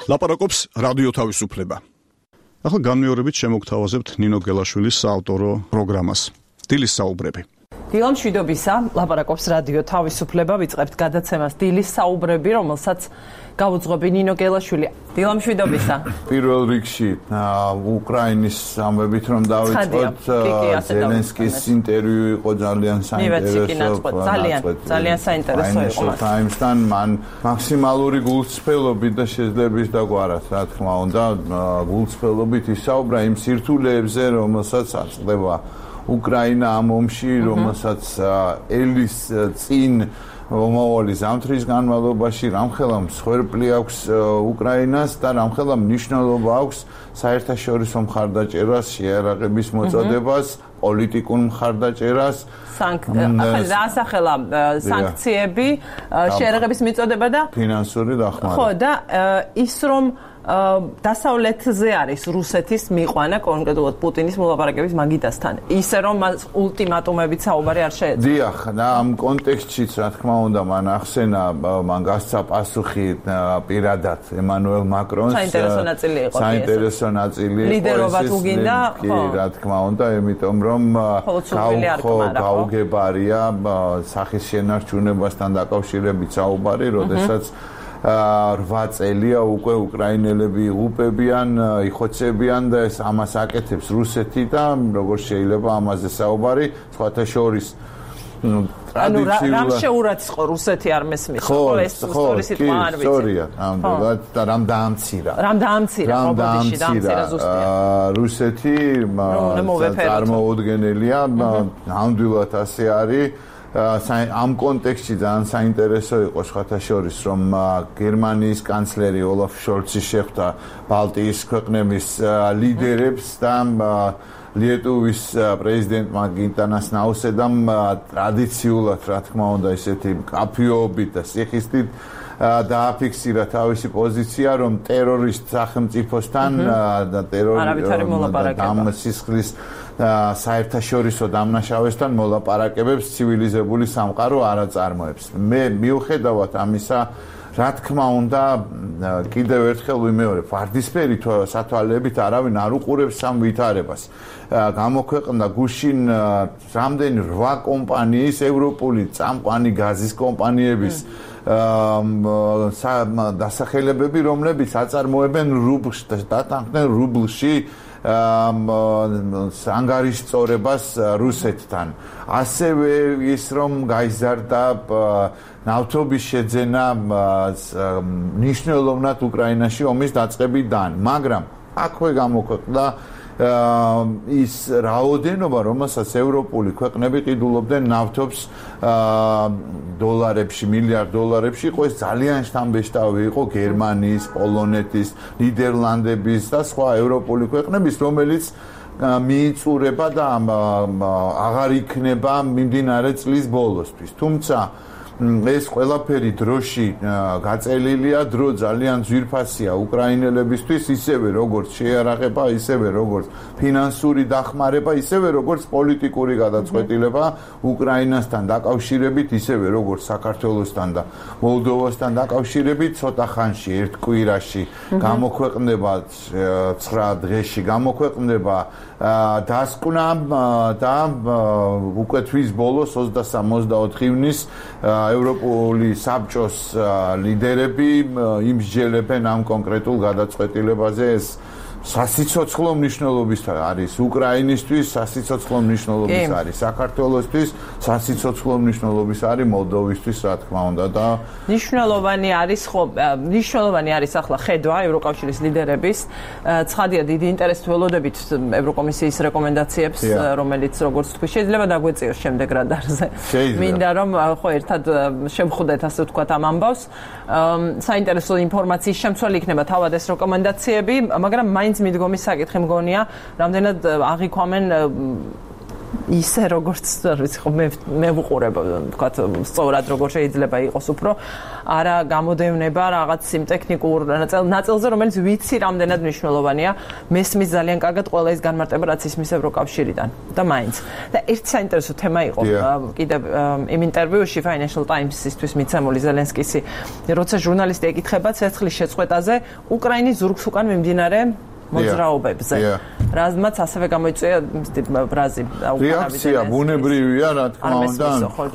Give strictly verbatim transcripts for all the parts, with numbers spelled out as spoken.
ლაპარაკობს რადიო თავისუფლება. ახლა განმეორებით შემოგთავაზებთ ნინო გელაშვილის საავტორო პროგრამას. დილის საუბრები. დილამ მშვიდობისა, ლაპარაკობს რადიო თავისუფლება, ვიწყებთ გადაცემას დილის საუბრები, რომელსაც გაუძღვები ნინო გელაშვილი. დილამ მშვიდობისა. პირველ რიგში უკრაინის ამბებით რომ დავიწყოთ, ზელენსკის ინტერვიუ იყო ძალიან საინტერესო. ძალიან, ძალიან საინტერესო იყო. Times-თან მან მაქსიმალური გულწრფელობით და შეძლების დაგვარათ, რა თქმა უნდა, გულწრფელობით ისაუბრა იმ სირთულეებზე, რომელსაც აწყდება უკრაინა ამ ომში, რომელსაც ელის წინ მომავალი ზამთრის განმავლობაში რამხელა მსხვერპლი აქვს უკრაინას და რამხელა მნიშვნელობა აქვს საერთაშორისო მხარდაჭერას, შეიარაღების მოწოდებას, პოლიტიკურ მხარდაჭერას. დაასახელა სანქციები, შეიარაღების მიწოდება და ფინანსური დახმარება. ხო, და ის რომ დასავლეთზე არის რუსეთის მიყვანა კონკრეტულად პუტინის მოლაპარაკების მაგიდასთან. ისე რომ მას ულტიმატუმებით საუბარი არ შეეძლო. დიახ, და ამ კონტექსტშიც რა თქმა უნდა მან ახსენა, მან გასცა პასუხი პირადად ემანუელ მაკრონს. საინტერესო ნაწილი იყო. საინტერესო ნაწილი იყო. ლიდერობა თუ გინდა, ხო, რა თქმა უნდა, იმიტომ რომ გაუგებარია სახის შენარჩუნებასთან დაკავშირებით საუბარი, როდესაც რვა წელია უკვე უკრაინელები იღუპებიან, იხოცებიან და ეს ამას აკეთებს რუსეთი და როგორ შეიძლება ამაზე საუბარი, სხვათა შორის ანუ რამ შეურაცხ ხო რუსეთი არ მესმის, ხო ეს სწორი სიტყვა არ ვიცი. სწორია, ამდენად და რამ დაამცირა. რამ დაამცირა, პრობოდიში დაამცირა ზუსტია. რუსეთი წარმოუდგენელია, ნამდვილად ასე არის. ამ კონტექსტში ძალიან საინტერესო იყო სხვათა შორის, რომ გერმანიის კანცლერი ოლაფ შოლცი შეხვდა ბალტიის ქვეყნების ლიდერებს და ლიეტუვის პრეზიდენტმა გიტანას ნაუსედამ ტრადიციულად, რა თქმა უნდა, ისეთი მკაფიობით და სიხისტით დააფიქსირა თავისი პოზიცია, რომ ტერორისტ სახელმწიფოსთან და ტერორისტის საერთაშორისო დამნაშავესთან მოლაპარაკებებს ცივილიზებული სამყარო არ აწარმოებს. მე მიუხედავად ამისა, რა თქმა უნდა, კიდევ ერთხელ ვიმეორებ, ვარდისფერი სათვალეებით არავინ არ უყურებს ამ ვითარებას. გამოქვეყნდა გუშინ რამდენი რვა კომპანიის, ევროპული წამყვანი გაზის კომპანიების დასახელებები, რომლებიც აწარმოებენ რუბლს და დათანხმდნენ რუბლში ანგარიშწორებას რუსეთთან. ასევე ის რომ გაიზარდა ნავთობის შეძენა მნიშვნელოვნად უკრაინაში ომის დაწყებიდან, მაგრამ აქვე გამოქვეყნდა ის რაოდენობა, რომელსაც ევროპული ქვეყნები ყიდულობდნენ ნავთობს დოლარებში, მილიარდ დოლარებში, იყო ეს ძალიან შთამბეჭდავი იყო გერმანიის, პოლონეთის, ნიდერლანდების და სხვა ევროპული ქვეყნების, რომელიც მიიწურება და აღარ იქნება მიმდინარე წლის ბოლოსთვის. თუმცა ეს ყველაფერი დროში გაწელილია, დრო ძალიან ძვირფასია უკრაინელებისთვის, ისევე როგორც შეიარაღება, ისევე როგორც ფინანსური დახმარება, ისევე როგორც პოლიტიკური გადაწყვეტილება უკრაინასთან დაკავშირებით, ისევე როგორც საქართველოსთან და მოლდოვასთან დაკავშირებით, ცოტა ხანში, ერთ კვირაში გამოქვეყნდება ცხრა დღეში გამოქვეყნდება დასკვნა და უკვე თვის ბოლოს ოცდასამ ოცდაოთხ ივნის ევროპული საბჭოს ლიდერები იმსჯელებენ ამ კონკრეტულ გადაწყვეტილებაზე. ეს სასიცოცხლო მნიშვნელობის არის უკრაინისთვის, სასიცოცხლო მნიშვნელობის არის საქართველოსთვის, სასიცოცხლო მნიშვნელობის არის მოლდოვისთვის, რა თქმა უნდა და მნიშვნელოვანი არის ხო, მნიშვნელოვანი არის ახლა ხედვა ევროკავშირის ლიდერების. ცხადია, დიდი ინტერესით ველოდებით ევროკომისიის რეკომენდაციებს, რომელიც როგორც თქვი, შეიძლება დაგვეწიოს შემდეგ რადარზე. მინდა რომ ხო ერთად შევხვდეთ, ასე ვთქვათ, ამ ამბავს. საინტერესო ინფორმაციის შემცველი იქნება თავად ეს რეკომენდაციები, მაგრამ მაინც მიდგომის საკითხი მგონია, რამდენად აღიქვამენ ისე როგორც ვიცი ხო მე მე ვუყურებ ვთქვათ სწორად როგორ შეიძლება იყოს უფრო არა გამოდევნება რაღაც სიმტექნიკურ ნაწილზე რომელიც ვიცი რამდენად მნიშვნელოვანია მესმის ძალიან კარგად ყველა ის განმარტება რაც ისმის ევროკავშირიდან და მაინც და ერთი საინტერესო თემა იყო კიდევ იმ ინტერვიუში Financial Times-ისთვის მიცემული ზელენსკისი როცა ჟურნალისტი ეკითხება ცეცხლის შეწყვეტაზე უკრაინის ზურგს უკან მიმდინარე მოძრაობებზე. რაზმაც ასევე გამოიწვია ბრაზი რეაქცია ბუნებრივია რა თქმა უნდა.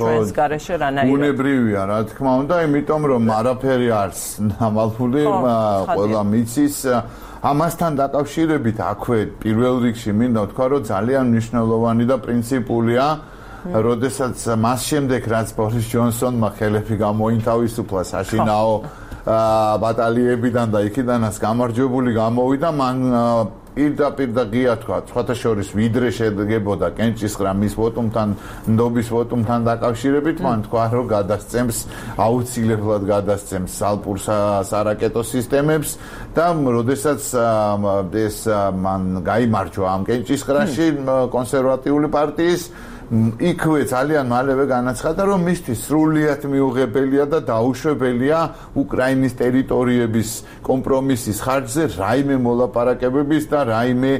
ბუნებრივია რა თქმა უნდა, იმიტომ რომ არაფერი არის ნამალფული, ყველა მიცის ამასთან დაკავშირებით აქვე პირველ რიგში მინდა ვთქვა, რომ ძალიან მნიშვნელოვანი და პრინციპულია როდესაც მას შემდეგ რაც ბორის ჯონსონმა ხელები გამოინთავისუფლა საშინაო ბატალიებიდან და იქიდანაც გამარჯვებული გამოვიდა მან პირდაპირ და ღია თქვა სხვათა შორის ვიდრე შედგებოდა კენჭისყრა მის ვოტუმთან ნდობის ვოტუმთან დაკავშირებით მან თქვა რომ გადასცემს აუცილებლად გადასცემს ალპურ სარაკეტო სისტემებს და როდესაც ეს მან გაიმარჯვა ამ კენჭისყრაში კონსერვატიული პარტიის იქვე ძალიან მალევე განაცხადა რომ მისთვის სრულიად მიუღებელია და დაუშვებელია უკრაინის ტერიტორიების კომპრომისის ხარჯზე რაიმე მოლაპარაკებების და რაიმე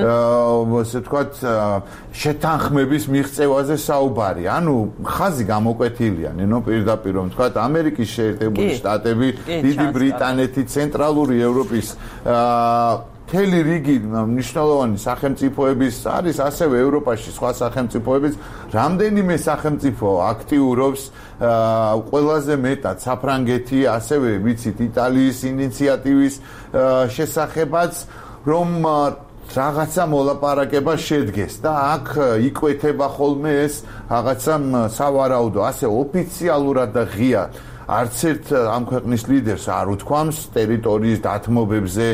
ასე ვთქვათ შეთანხმების მიღწევაზე საუბარი. ანუ ხაზი გამოკვეთილია, ნინო პირდაპირ რომ ვთქვათ ამერიკის შეერთებული შტატები, დიდი ბრიტანეთი, ცენტრალური ევროპის მთელი რიგი მნიშვნელოვანი სახელმწიფოების არის ასევე ევროპაში სხვა სახელმწიფოებიც რამდენიმე სახელმწიფო აქტიურობს ყველაზე მეტად საფრანგეთი ასევე ვიცით იტალიის ინიციატივის შესახებაც რომ რაღაცა მოლაპარაკება შედგეს და აქ იკვეთება ხოლმე ეს რაღაცა სავარაუდო ასე ოფიციალურად და ღია არც ერთ ამ ქვეყნის ლიდერს არ უთქვამს ტერიტორიის დათმობებზე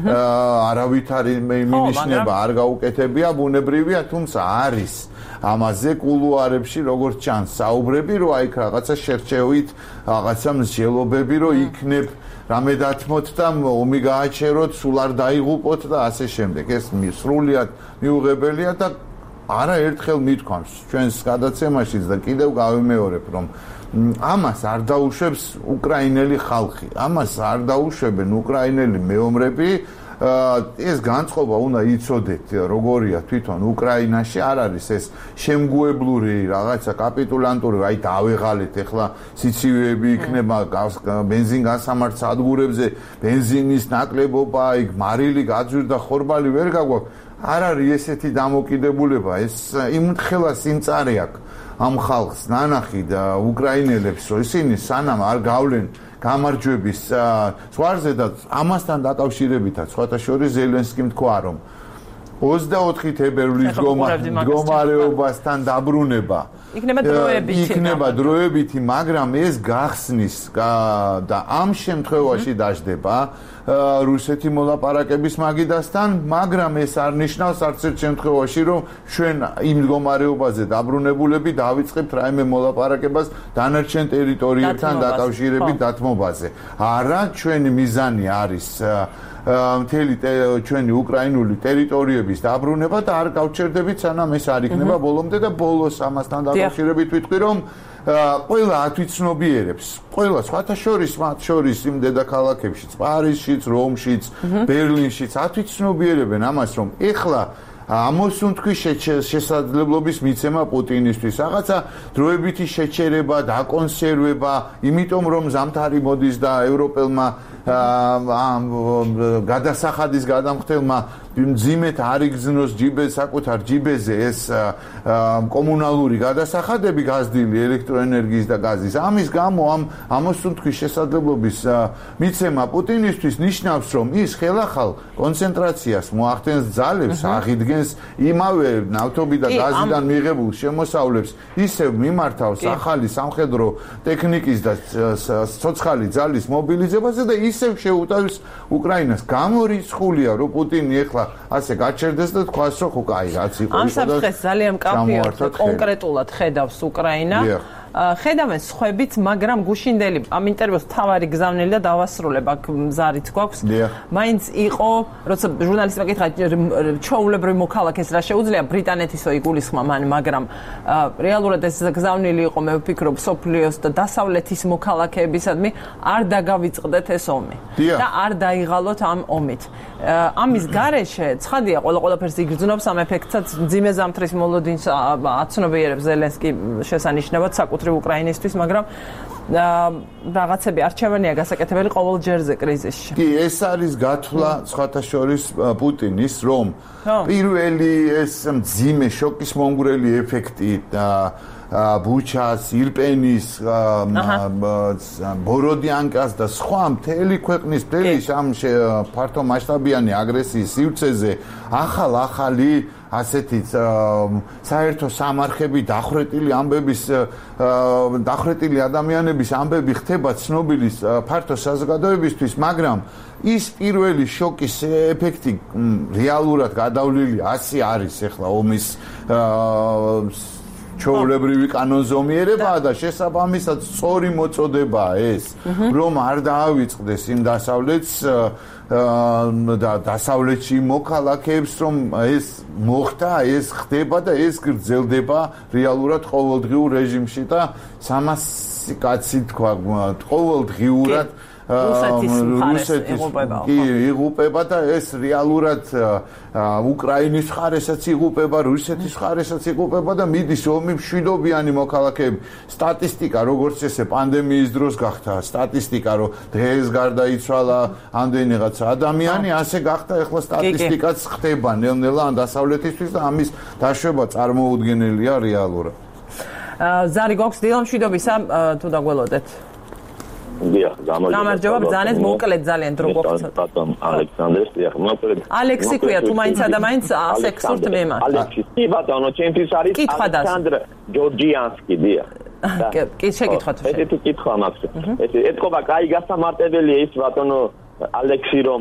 არავითარი მინიშნება არ გაუკეთებია ბუნებრივია თუმცა არის ამაზე კულუარებში როგორც ჩანს საუბრები რომ აი რაღაცა შერჩევით რაღაცა მსჯელობები რომ იქნებ რამე დათმოთ და ომი გააჩეროთ სულ არ დაიღუპოთ და ასე შემდეგ ეს სრულიად მიუღებელია და არაერთხელ მithქვამს ჩვენს გადაცემაშიც და კიდევ გავიმეორებ რომ ამას არ დაუშვებს უკრაინელი ხალხი ამას არ დაუშვებენ უკრაინელი მეომრები ეს განწყობა უნდა იცოდეთ როგორია თვითონ უკრაინაში არ არის ეს შემგუებლური რაღაცა კაპიტულანტური აი დავეღალეთ ეხლა სიცივეები იქნება ბენზინგასამართ სადგურებზე ბენზინის ნაკლებობა იქ მარილი გაძვირდა ხორბალი ვერ გაგვაქვს არ არის ესეთი დამოკიდებულება ეს იმთხელა სიმწარე აქვს ამ ხალხს ნანახი და უკრაინელებს რომ ისინი სანამ არ გავლენ გამარჯვების ზღვარზე და ამასთან დაკავშირებითაც სხვათა შორის ზელენსკიმ თქვა რომ ოცდაოთხი თებერვლის მდგომარეობასთან დაბრუნება იქნება დროებითი იქნება დროებითი მაგრამ ეს გახსნის და ამ შემთხვევაში დაждდება რუსეთი მოლაპარაკების მაგიდასთან მაგრამ ეს არ ნიშნავს არც ერთ შემთხვევაში რომ ჩვენ იმ მდგომარეობაზე დაბრუნებულები დავიწყებთ რაიმე მოლაპარაკებას დანარჩენ ტერიტორიებთან დაკავშირებით დათმობაზე არა ჩვენი მიზანი არის მთელი ჩვენი უკრაინული ტერიტორიების დაბრუნება და არ გავჩერდებით სანამ ეს არ იქნება ბოლომდე და ბოლოს ამასთან დაკავშირებით ვიტყვი რომ ყველა ათვიცნობიერებს ყველა სხვათა შორის მათ შორის იმ დედაქალაქებშიც პარიზშიც რომშიც ბერლინშიც ათვიცნობიერებენ ამას რომ ეხლა ამოსუნთქვის შესაძლებლობის მიცემა პუტინისთვის რაღაცა დროებითი შეჩერება დაკონსერვება იმიტომ რომ ზამთარი მოდის და ევროპელმა გადასახადის გადამხდელმა მძიმედ არ იგზნოს ჯიბეს საკუთარ ჯიბეზე ეს კომუნალური გადასახადები გაზრდილი ელექტროენერგიის და გაზის ამის გამო ამ ამოსუნთქვის შესაძლებლობის მიცემა პუტინისთვის ნიშნავს რომ ის ხელახალ კონცენტრაციას მოახდენს ძალებს აღიდგენს იმავე ნავთობი და გაზიდან მიღებულ შემოსავლებს ისევ მიმართავს ახალი სამხედრო ტექნიკის და ცოცხალი ძალის მობილიზებაზე და ისევ შეუტევს უკრაინას გამორიცხულია რომ პუტინი ეხლა ასე გაჩერდეს და თქვას რომ ხო კაი რაც იყო ამ საფრთხეს ძალიან მკაფიოდ კონკრეტულად ხედავს უკრაინა ხედავენ სხვებით, მაგრამ გუშინდელი ამ ინტერვიუს თავარი გზავნილი და დავასრულებ აქ მზარით გვაქვს. მაინც იყო, როცა ჟურნალისტმა კითხა ჩვეულებრივ მოქალაქეს რა შეუძლია ბრიტანეთისო იგულისხმა მან, მაგრამ რეალურად ეს გზავნილი იყო, მე ვფიქრობ, სოფლიოს და დასავლეთის მოქალაქეებისადმი არ დაგავიწყდეთ ეს ომი და არ დაიღალოთ ამ ომით. ამის გარეშე ცხადია, ყველა ყველაფერს იგრძნობს ამ ეფექტსაც, მძიმე ზამთრის მოლოდინს აცნობიერებს ზელენსკი შესანიშნავად საკუთრივ უკრაინისთვის, მაგრამ რაღაცები არჩევანია გასაკეთებელი ყოველ ჯერზე კრიზისში. კი, ეს არის გათვლა სხვათა შორის პუტინის, რომ პირველი ეს მძიმე შოკის მომგვრელი ეფექტი და ბუჩას, ირპენის, ბოროდიანკას და სხვა მთელი ქვეყნის მთელი ამ ფართო მასშტაბიანი აგრესიის სივრცეზე ახალ-ახალი ასეთი საერთო სამარხები დახრეტილი ამბების დახრეტილი ადამიანების ამბები ხდება ცნობილი ფართო საზოგადოებისთვის, მაგრამ ის პირველი შოკის ეფექტი რეალურად გადავლილი ასე არის ახლა ომის ჩვეულებრივი კანონზომიერებაა და შესაბამისად სწორი მოწოდებაა ეს, რომ არ დაავიწყდეს იმ დასავლეთს და დასავლეთში მოქალაქეებს, რომ ეს მოხდა, ეს ხდება და ეს გრძელდება რეალურად ყოველდღიურ რეჟიმში და სამასი კაცი თქვა ყოველდღიურად რუსეთის კი იღუპება და ეს რეალურად უკრაინის მხარესაც იღუპება, რუსეთის მხარესაც იღუპება და მიდის ომი მშვიდობიანი მოქალაქეები. სტატისტიკა როგორც ესე პანდემიის დროს გახდა, სტატისტიკა რომ დღეს გარდაიცვალა ამდენი რაღაცა ადამიანი, ასე გახდა ახლა სტატისტიკაც ხდება ნელ-ნელა ან დასავლეთისთვის და ამის დაშვება წარმოუდგენელია რეალურად. ზარი გვაქვს დილა მშვიდობისა, თუ დაგველოდეთ. დიახ, გამარჯობა, ბრძანეთ, მოუკლედ ძალიან დრო გვაქვს. ბატონ ალექსანდრეს, დიახ, მოკლედ. ალექსი ქვია, თუ მაინც ადამიანს ასე გსურთ მემა. ალექსი, კი ბატონო, ჩემთვის არის ალექსანდრ ჯორჯიანსკი, დიახ. კი, შეკითხოთ. ესეთი კითხვა მაქვს. ეს ეთქობა, კაი გასამარტებელია ის ბატონო ალექსი, რომ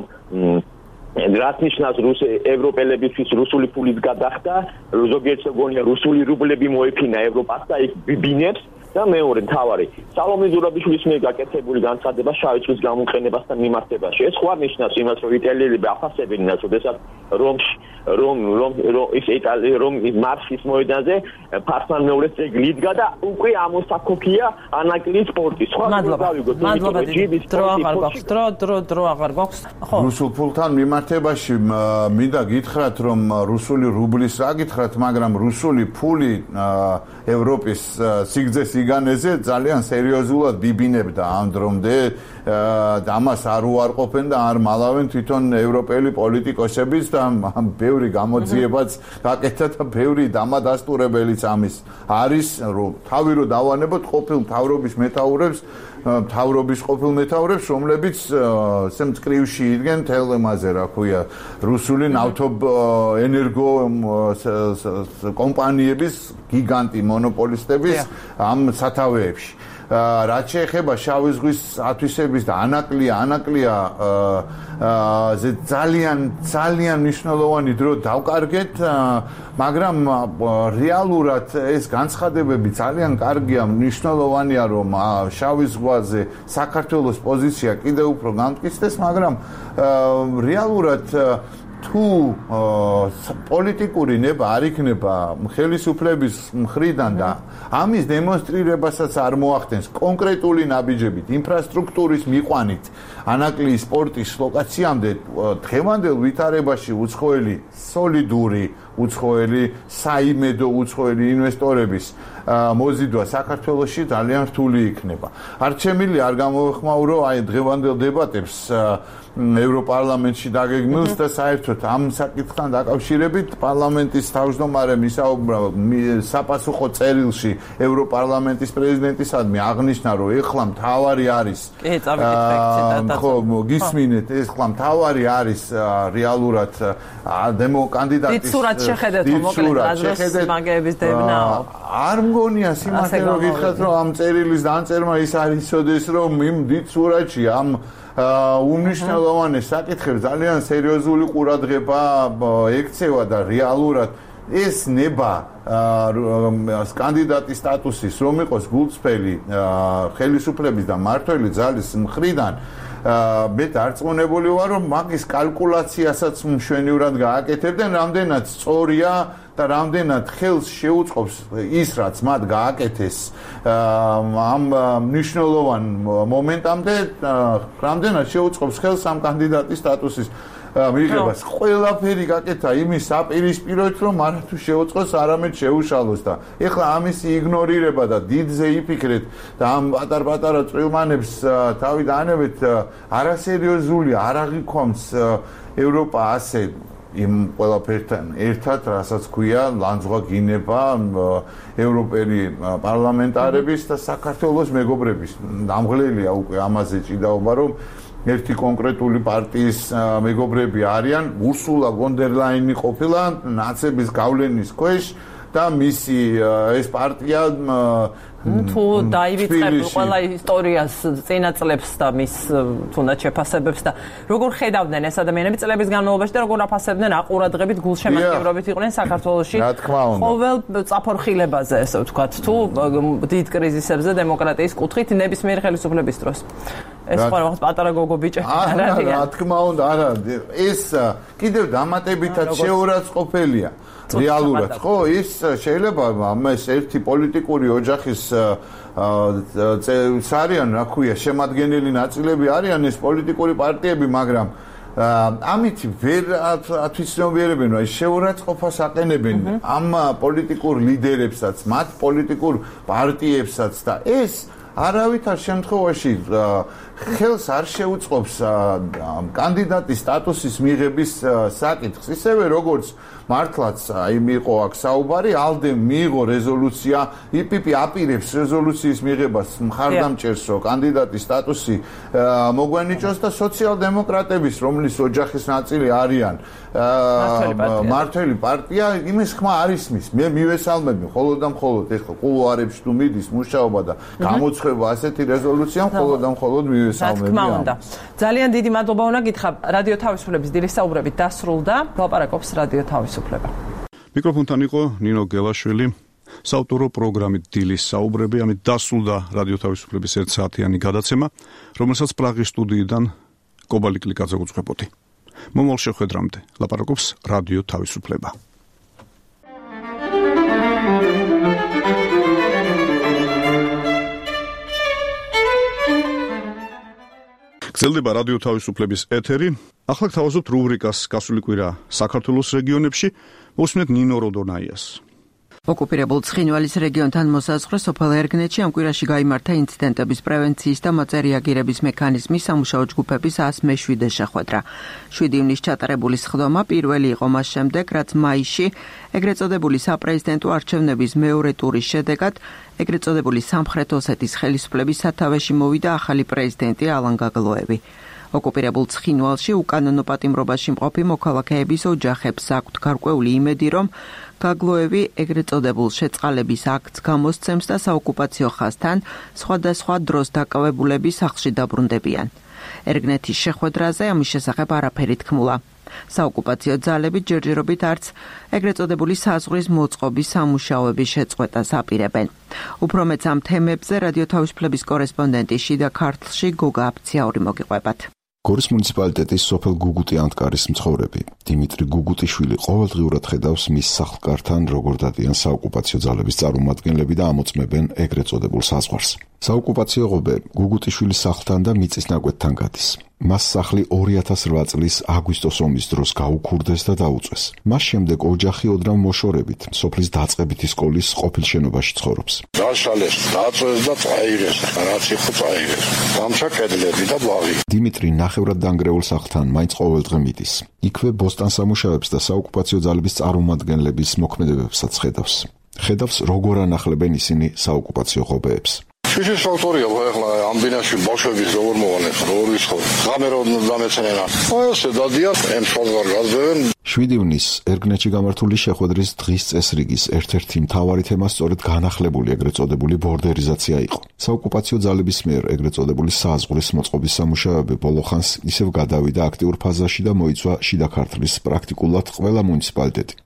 რაც ნიშნავს რუსი ევროპელებისთვის რუსული ფულით გადახდა, ზოგიერთს გონია რუსული რუბლები მოეფინა ევროპას და იქ ბინებს და მეორე თავარი სალომე ზურაბიშვილის მიერ გაკეთებული განცხადება შავი ზღვის გამოყენებასთან მიმართებაში. ეს ხوار ნიშნავს იმას, რომ იტალიელები აფასებენ, როდესაც რომ რომ რომ ის იტალია რომ მარსის მოედანზე ფარსმან მეუღლეს ძეგლი იდგა და უკვე ამოსაქოქია ანაკლის სპორტი. სხვა გავიგოთ, მადლობა. დრო აღარ გვაქვს, დრო დრო დრო აღარ გვაქვს. ხო. რუსულ ფულთან მიმართებაში მინდა გითხრათ, რომ რუსული რუბლის რა გითხრათ, მაგრამ რუსული ფული ევროპის სიგრძეს იგანეზე ძალიან სერიოზულად ბიბინებდა ამ დრომდე და ამას არ უარყოფენ და არ მალავენ თვითონ ევროპელი პოლიტიკოსებიც და ბევრი გამოძიებაც გაკეთა და ბევრი დამადასტურებელიც ამის არის, რომ თავი რო დავანებოთ ყოფილ მთავრობის მეთაურებს, მთავრობის ყოფილ მეთაურებს, რომლებიც ესე მწკრივში იდგენ თელემაზე, რა ქვია, რუსული ნავთობ ენერგო კომპანიების გიგანტი მონოპოლისტების ამ სათავეებში. რაც შეეხება შავი ზღვის ათვისების და ანაკლია, ანაკლია ზე ძალიან ძალიან მნიშვნელოვანი დრო დავკარგეთ, მაგრამ რეალურად ეს განცხადებები ძალიან კარგია, მნიშვნელოვანია, რომ შავი ზღვაზე საქართველოს პოზიცია კიდევ უფრო გამტკიცდეს, მაგრამ რეალურად თუ პოლიტიკური ნება არ იქნება ხელისუფლების მხრიდან და ამის დემონსტრირებასაც არ მოახდენს კონკრეტული ნაბიჯებით, ინფრასტრუქტურის მიყვანით, ანაკლის სპორტის ლოკაციამდე დღევანდელ ვითარებაში უცხოელი სოლიდური უცხოელი საიმედო უცხოელი ინვესტორების მოზიდვა საქართველოში ძალიან რთული იქნება. არჩემილი არ გამოვეხმაურო აი დღევანდელ დებატებს ევროპარლამენტში დაგეგმილს და საერთოდ ამ საკითხთან დაკავშირებით პარლამენტის თავმჯდომარემ ისაუბრა საპასუხო წერილში ევროპარლამენტის პრეზიდენტისადმი აღნიშნა, რომ ეხლა მთავარი არის ხო გისმინეთ, ეხლა მთავარი არის რეალურად დემო კანდიდატის შეხედეთ მოკლედ აზრს მაგების დევნაო. არ მგონია სიმართლე რომ გითხრათ, რომ ამ წერილის დამწერმა ის არის სოდეს, რომ იმ დიდ სურათში ამ უნიშნელოვანეს საკითხებს ძალიან სერიოზული ყურადღება ექცევა და რეალურად ეს ნება კანდიდატის სტატუსის რომ იყოს გულწრფელი ხელისუფლების და მმართველი ძალის მხრიდან მე დარწმუნებული ვარ რომ მაგის კალკულაციასაც მშვენივრად გააკეთებდნენ რამდენად სწორია და რამდენად ხელს შეუწყობს ის რაც მათ გააკეთეს ამ მნიშვნელოვან მომენტამდე რამდენად შეუწყობს ხელს ამ კანდიდატის სტატუსის მიღებას ყველაფერი გაკეთა იმის საპირისპიროით რომ არათუ შეუწყოს არამედ შეუშალოს და ეხლა ამის იგნორირება და დიდზე იფიქრეთ და ამ პატარ-პატარა წვრილმანებს თავი დაანებეთ არასერიოზულია არ აღიქვამს ევროპა ასე იმ ყველაფერთან ერთად რასაც ქვია ლანძღვა გინება ევროპელი პარლამენტარების და საქართველოს მეგობრების დამღლელია უკვე ამაზე ჭიდაობა რომ ერთი კონკრეტული პარტიის მეგობრები არიან ურსულა ვონ დერ ლაინი ყოფილა ნაცების გავლენის ქვეშ და მისი ეს პარტია თუ დაივიწყებ ყველა ისტორიას წინაწლებს და მის თუნდაც შეფასებებს და როგორ ხედავდნენ ეს ადამიანები წლების განმავლობაში და როგორ აფასებდნენ აყურადღებით გულშემატკივრობით იყვნენ საქართველოში ყოველ წაფორხილებაზე ესე ვთქვათ თუ დიდ კრიზისებზე დემოკრატიის კუთხით ნებისმიერ ხელისუფლების დროს ეს ყოველთვის პატარა გოგო ბიჭები არ არიან რა თქმა უნდა არა ეს კიდევ დამატებითად შეურაცხყოფელია რეალურად ხო ის შეიძლება ამას ერთი პოლიტიკური ოჯახის არიან რა ქვია შემადგენელი ნაწილები არიან ეს პოლიტიკური პარტიები მაგრამ ამით ვერ ათვისნობიერებენ რომ შეურაცხყოფას აყენებენ ამ პოლიტიკურ ლიდერებსაც მათ პოლიტიკურ პარტიებსაც და ეს არავითარ შემთხვევაში ხელს არ შეუწყობს კანდიდატის სტატუსის მიღების საკითხს ისევე როგორც მართლაც აი მიიღო აქ საუბარი ალდემ მიიღო რეზოლუცია იპიპი აპირებს რეზოლუციის მიღებას მხარდამჭერს რომ კანდიდატის სტატუსი მოგვენიჭოს და სოციალ-დემოკრატების რომლის ოჯახის ნაწილი არიან მართველი პარტია იმის ხმა არ ისმის მე მივესალმები მხოლოდ და მხოლოდ ეხლა კულუარებში თუ მიდის მუშაობა და გამოცხება ასეთი რეზოლუცია მხოლოდ და მხოლოდ მივესალმები ამ ძალიან დიდი მადლობა უნდა გითხრა რადიო თავისუფლების დილის საუბრებით დასრულდა ლაპარაკობს რადიო თავისუფლება მიკროფონთან იყო ნინო გელაშვილი საავტორო პროგრამით დილის საუბრები ამით დასრულდა რადიო თავისუფლების ერთ საათიანი გადაცემა რომელსაც პრაღის სტუდიიდან კობალი კლიკაძე უძღვებოდი მომავალ შეხვედრამდე ლაპარაკობს რადიო თავისუფლება გრძელდება რადიო თავისუფლების ეთერი ახლა გთავაზობთ რუბრიკას გასული კვირა საქართველოს რეგიონებში მოსმენთ ნინო როდონაიას ოკუპირებულ ცხინვალის რეგიონთან მოსაზღვრე სოფელ ერგნეთში ამ კვირაში გაიმართა ინციდენტების პრევენციის და მოწერიაგირების მექანიზმის სამუშაო ჯგუფების ას მეშვიდე შეხვედრა. შვიდი ივნისს ჩატარებული სხდომა პირველი იყო მას შემდეგ, რაც მაისში ეგრეთ წოდებული საპრეზიდენტო არჩევნების მეორე ტურის შედეგად ეგრეთ წოდებული სამხრეთ ოსეთის ხელისუფლების სათავეში მოვიდა ახალი პრეზიდენტი ალან გაგლოევი. ოკუპირებულ ცხინვალში უკანონო პატიმრობაში მყოფი მოქალაქეების ოჯახებს აქვთ გარკვეული იმედი, რომ გაგლოევი ეგრეთ წოდებულ შეწყალების აქტს გამოსცემს და საოკუპაციო ხაზთან სხვადასხვა დროს დაკავებულები სახლში დაბრუნდებიან. ერგნეთის შეხვედრაზე ამის შესახებ არაფერი თქმულა. საოკუპაციო ძალები ჯერჯერობით არც ეგრეთ წოდებული საზღვრის მოწყობის სამუშაოების შეწყვეტას აპირებენ. უფრო მეც ამ თემებზე რადიო თავისუფლების კორესპონდენტი შიდა ქართლში გოგა აფციაური მოგიყვებათ. გორის მუნიციპალიტეტის სოფელ გუგუტი ანტკარის მცხოვრები დიმიტრი გუგუტიშვილი ყოველდღიურად ხედავს მის სახლკართან როგორ დადიან საოკუპაციო ძალების წარმომადგენლები და ამოწმებენ ეგრეთ წოდებულ საზღვარს. საოკუპაციო ღობე გუგუტიშვილის სახლთან და მიწის ნაკვეთთან გადის. მას სახლი ორი ათას რვა წლის აგვისტოს ომის დროს გაუქურდეს და დაუწვეს. მას შემდეგ ოჯახი ოდნავ მოშორებით სოფლის დაწყებითი სკოლის ყოფილ შენობაში ცხოვრობს. დაშალეს, დაწვეს და წაიღეს, რაც იყო წაიღეს. გამჩა კედლები და ბაღი. დიმიტრი ნახევრად დანგრეულ სახლთან მაინც ყოველდღე მიდის. იქვე ბოსტანს ამუშავებს და საოკუპაციო ძალების წარმომადგენლების მოქმედებებსაც ხედავს. ხედავს როგორ ანახლებენ ისინი საოკუპაციო ღობეებს. შიშის ავტორია ახლა ამ ბინაში ბავშვების როგორ მოვალეს, როგორ ისხობენ. ღამე რომ დამეცნენა. აი ესე დადიან, ამ საზღვარ გაზევენ. შვიდი ივნისს ერგნეთში გამართული შეხვედრის დღის წესრიგის ერთ-ერთი მთავარი თემა სწორედ განახლებული ეგრეთ წოდებული ბორდერიზაცია იყო. საოკუპაციო ძალების მიერ ეგრეთ წოდებული საზღვრის მოწყობის სამუშაოები ბოლო ხანს ისევ გადავიდა აქტიურ ფაზაში და მოიცვა შიდა ქართლის პრაქტიკულად ყველა მუნიციპალიტეტი.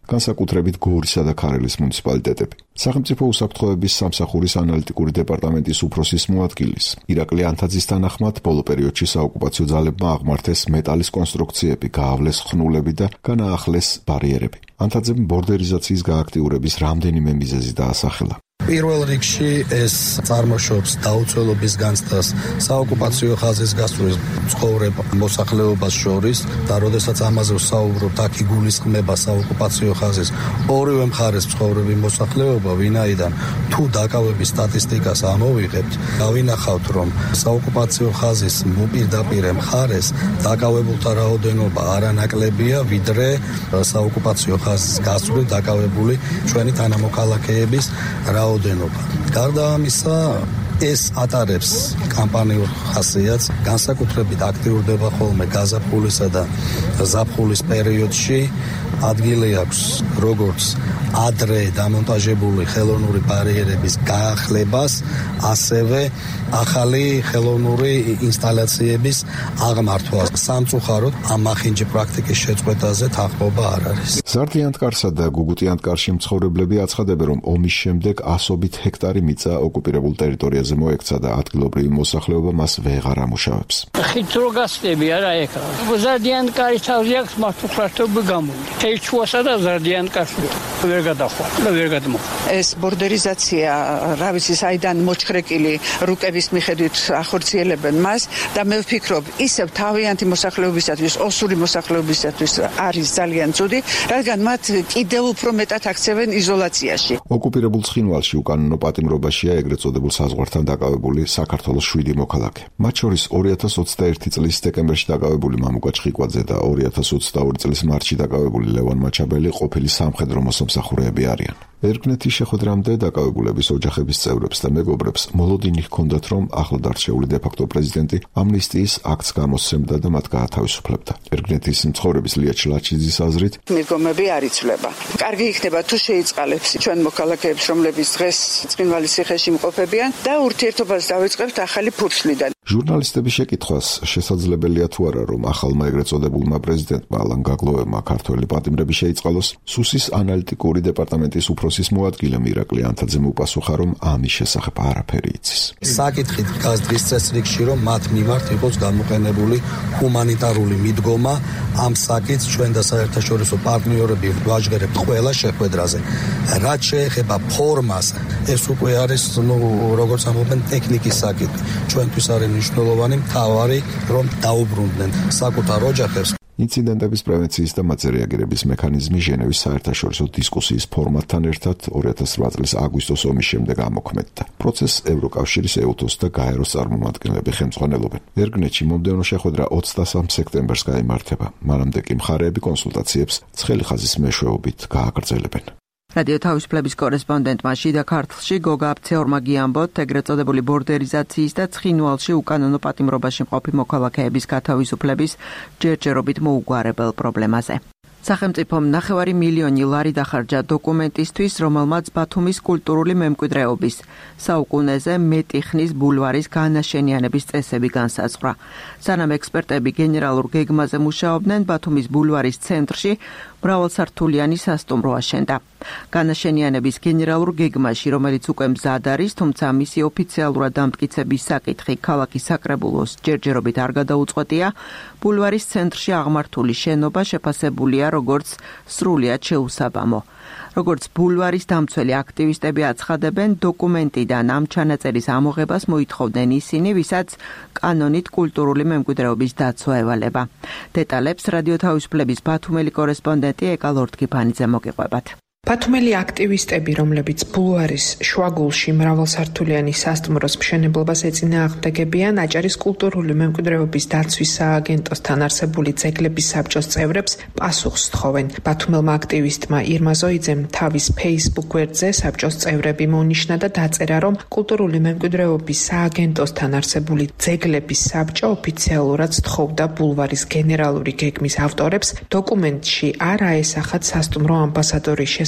განსაკუთრებით გორისა და ქარელის მუნიციპალიტეტები. სახელმწიფო უსაფრთხოების სამსახურის ანალიტიკური დეპარტამენტის უფროსის მოადგილის ირაკლი ანთაძის თანახმად, ბოლო პერიოდში საოკუპაციო ძალებმა აღმართეს მეტალის კონსტრუქციები, გაავლეს ხნულები და განაახლეს ბარიერები. ანთაძემ ბორდერიზაციის გააქტიურების რამდენიმე მიზეზი დაასახელა. პირველ რიგში ეს წარმოშობს დაუცველობის განცდას საოკუპაციო ხაზის გასწვრის ცხოვრება მოსახლეობას შორის და როდესაც ამაზე ვსაუბრობთ, აქ იგულისხმება საოკუპაციო ხაზის ორივე მხარეს მცხოვრები მოსახლეობა, ვინაიდან თუ დაკავების სტატისტიკას ამოვიღებთ, გავინახავთ, რომ საოკუპაციო ხაზის მოპირდაპირე მხარეს დაკავებულთა რაოდენობა არანაკლებია, ვიდრე საოკუპაციო ხაზის გასწვრივ დაკავებული ჩვენი თანამოქალაქეების რაოდენობა. გარდა ამისა, ეს ატარებს კამპანიურ ხასიათს, განსაკუთრებით აქტიურდება ხოლმე გაზაფხულისა და ზაფხულის პერიოდში. ადგილი აქვს როგორც ადრე დამონტაჟებული ხელოვნური ბარიერების გაახლებას, ასევე ახალი ხელოვნური ინსტალაციების აღმართვას. სამწუხაროდ ამ ახინჯი პრაქტიკის შეწყვეტაზე თანხმობა არ არის. ზარდიანთკარსა და გუგუტიანთკარში მცხოვრებლები აცხადებენ, რომ ომის შემდეგ ასობით ჰექტარი მიწა ოკუპირებულ ტერიტორიაზე მოექცა და ადგილობრივი მოსახლეობა მას ვეღარ ამუშავებს. ხით რო გასწები არა ეხლა. ზარდიანთკარის თავზე აქვს მართლმსაჯულები გამოვიდა. თეჩუასა და ზარდიანთკარში ვერ გადახვა და ვერ გადმოხდა. ეს ბორდერიზაცია, რა ვიცი, საიდან მოჩხრეკილი რუკების მიხედვით ახორციელებენ მას და მე ვფიქრობ, ისევ თავიანთი მოსახლეობისათვის, ოსური მოსახლეობისათვის არის ძალიან ცუდი, რადგან მათ კიდევ უფრო მეტად აქცევენ იზოლაციაში. ოკუპირებულ ცხინვალში უკანონო პატიმრობაშია ეგრეთ წოდებულ საზღვართან დაკავებული საქართველოს შვიდი მოქალაქე. მათ შორის ორი ათას ოცდაერთი წლის დეკემბერში დაკავებული მამუკა ჩხიკვაძე და ორი ათას ოცდაორი წლის მარტში დაკავებული ლევან მაჩაბელი ყოფილი სამხედრო მოსამსახურეები არიან. ერგნეთის შეხვედრამდე დაკავებულების ოჯახების წევრებს და მეგობრებს მოლოდინი ჰქონდათ, რომ ახლად არჩეული დე-ფაქტო პრეზიდენტი ამნისტიის აქტს გამოსცემდა და მათ გაათავისუფლებდა. ერგნეთის მცხოვრების ლია ჩლაჩიძის აზრით, მიდგომები არ იცვლება. კარგი იქნება თუ შეიწყალებს ჩვენ მოქალაქეებს, რომლებიც დღეს ცხინვალის ციხეში იმყოფებიან და ურთიერთობას დავიწყებთ ახალი ფურცლიდან. ჟურნალისტების შეკითხვას შესაძლებელია თუ არა, რომ ახალმა ეგრეთ წოდებულმა პრეზიდენტმა ალან გაგლოვებმა ქართველი პატიმრები შეიწყალოს, სუსის ანალიტიკური დეპარტამენტის უფროსის მოადგილემ ირაკლი ანთაძემ უპასუხა, რომ ამის შესახებ არაფერი იცის. საკითხი დგას დღის წესრიგში, რომ მათ მიმართ იყოს გამოყენებული ჰუმანიტარული მიდგომა ამ საკითხს ჩვენ და საერთაშორისო პარტნიორები ვაჟღერებთ ყველა შეხვედრაზე. რაც შეეხება ფორმას, ეს უკვე არის, ნუ როგორც ამბობენ, ტექნიკის საკითხი. ჩვენთვის არის მნიშვნელოვანი მთავარი, რომ დაუბრუნდნენ საკუთარ ოჯახებს. ინციდენტების პრევენციის და მათზე რეაგირების მექანიზმი ჟენევის საერთაშორისო დისკუსიის ფორმატთან ერთად ორი ათას რვა წლის აგვისტოს ომის შემდეგ ამოქმედდა. პროცესს ევროკავშირის ეუთოს და გაეროს წარმომადგენლები ხელმძღვანელობენ. ერგნეთში მომდევნო შეხვედრა ოცდასამ სექტემბერს გაიმართება. მანამდე კი მხარეები კონსულტაციებს ცხელი ხაზის მეშვეობით გააგრძელებენ. რადიო თავისუფლების კორესპონდენტმა შიდა ქართლში გოგა აფცეორმა გიამბოთ, ეგრეთ წოდებული ბორდერიზაციის და ცხინვალში უკანონო პატიმრობაში მყოფი მოქალაქეების გათავისუფლების ჯერჯერობით მოუგვარებელ პრობლემაზე. სახელმწიფომ ნახევარი მილიონი ლარი დახარჯა დოკუმენტისთვის, რომელმაც ბათუმის კულტურული მემკვიდრეობის საუკუნეზე მეტი ხნის ბულვარის განაშენიანების წესები განსაზღვრა. სანამ ექსპერტები გენერალურ გეგმაზე მუშაობდნენ, ბათუმის ბულვარის ცენტრში მრავალსართულიანი სასტუმრო აშენდა. განაშენიანების გენერალურ გეგმაში, რომელიც უკვე მზად არის, თუმცა მისი ოფიციალურად დამტკიცების საკითხი ქალაქის საკრებულოს ჯერჯერობით არ გადაუწყვეტია, ბულვარის ცენტრში აღმართული შენობა შეფასებულია როგორც სრულიად შეუსაბამო. როგორც ბულვარის დამცველი აქტივისტები აცხადებენ, დოკუმენტიდან ამ ჩანაწერის ამოღებას მოითხოვდნენ ისინი, ვისაც კანონით კულტურული მემკვიდრეობის დაცვა ევალება. დეტალებს რადიო თავისუფლების ბათუმელი კორესპონდენტი ეკა ლორთქიფანიძე მოგიყვებათ. ბათუმელი აქტივისტები, რომლებიც ბულვარის შუაგულში მრავალსართულიანი სასტუმროს მშენებლობას ეწინააღმდეგებიან, აჭარის კულტურული მემკვიდრეობის დაცვის სააგენტოსთან არსებული ძეგლების საბჭოს წევრებს პასუხს თხოვენ. ბათუმელმა აქტივისტმა ირმა ზოიძემ თავის Facebook გვერდზე საბჭოს წევრები მოუნიშნა და დაწერა, რომ კულტურული მემკვიდრეობის სააგენტოსთან არსებული ძეგლების საბჭო ოფიციალურად თხოვდა ბულვარის გენერალური გეგმის ავტორებს დოკუმენტში არ აესახათ სასტუმრო ამბასადორის შესახებ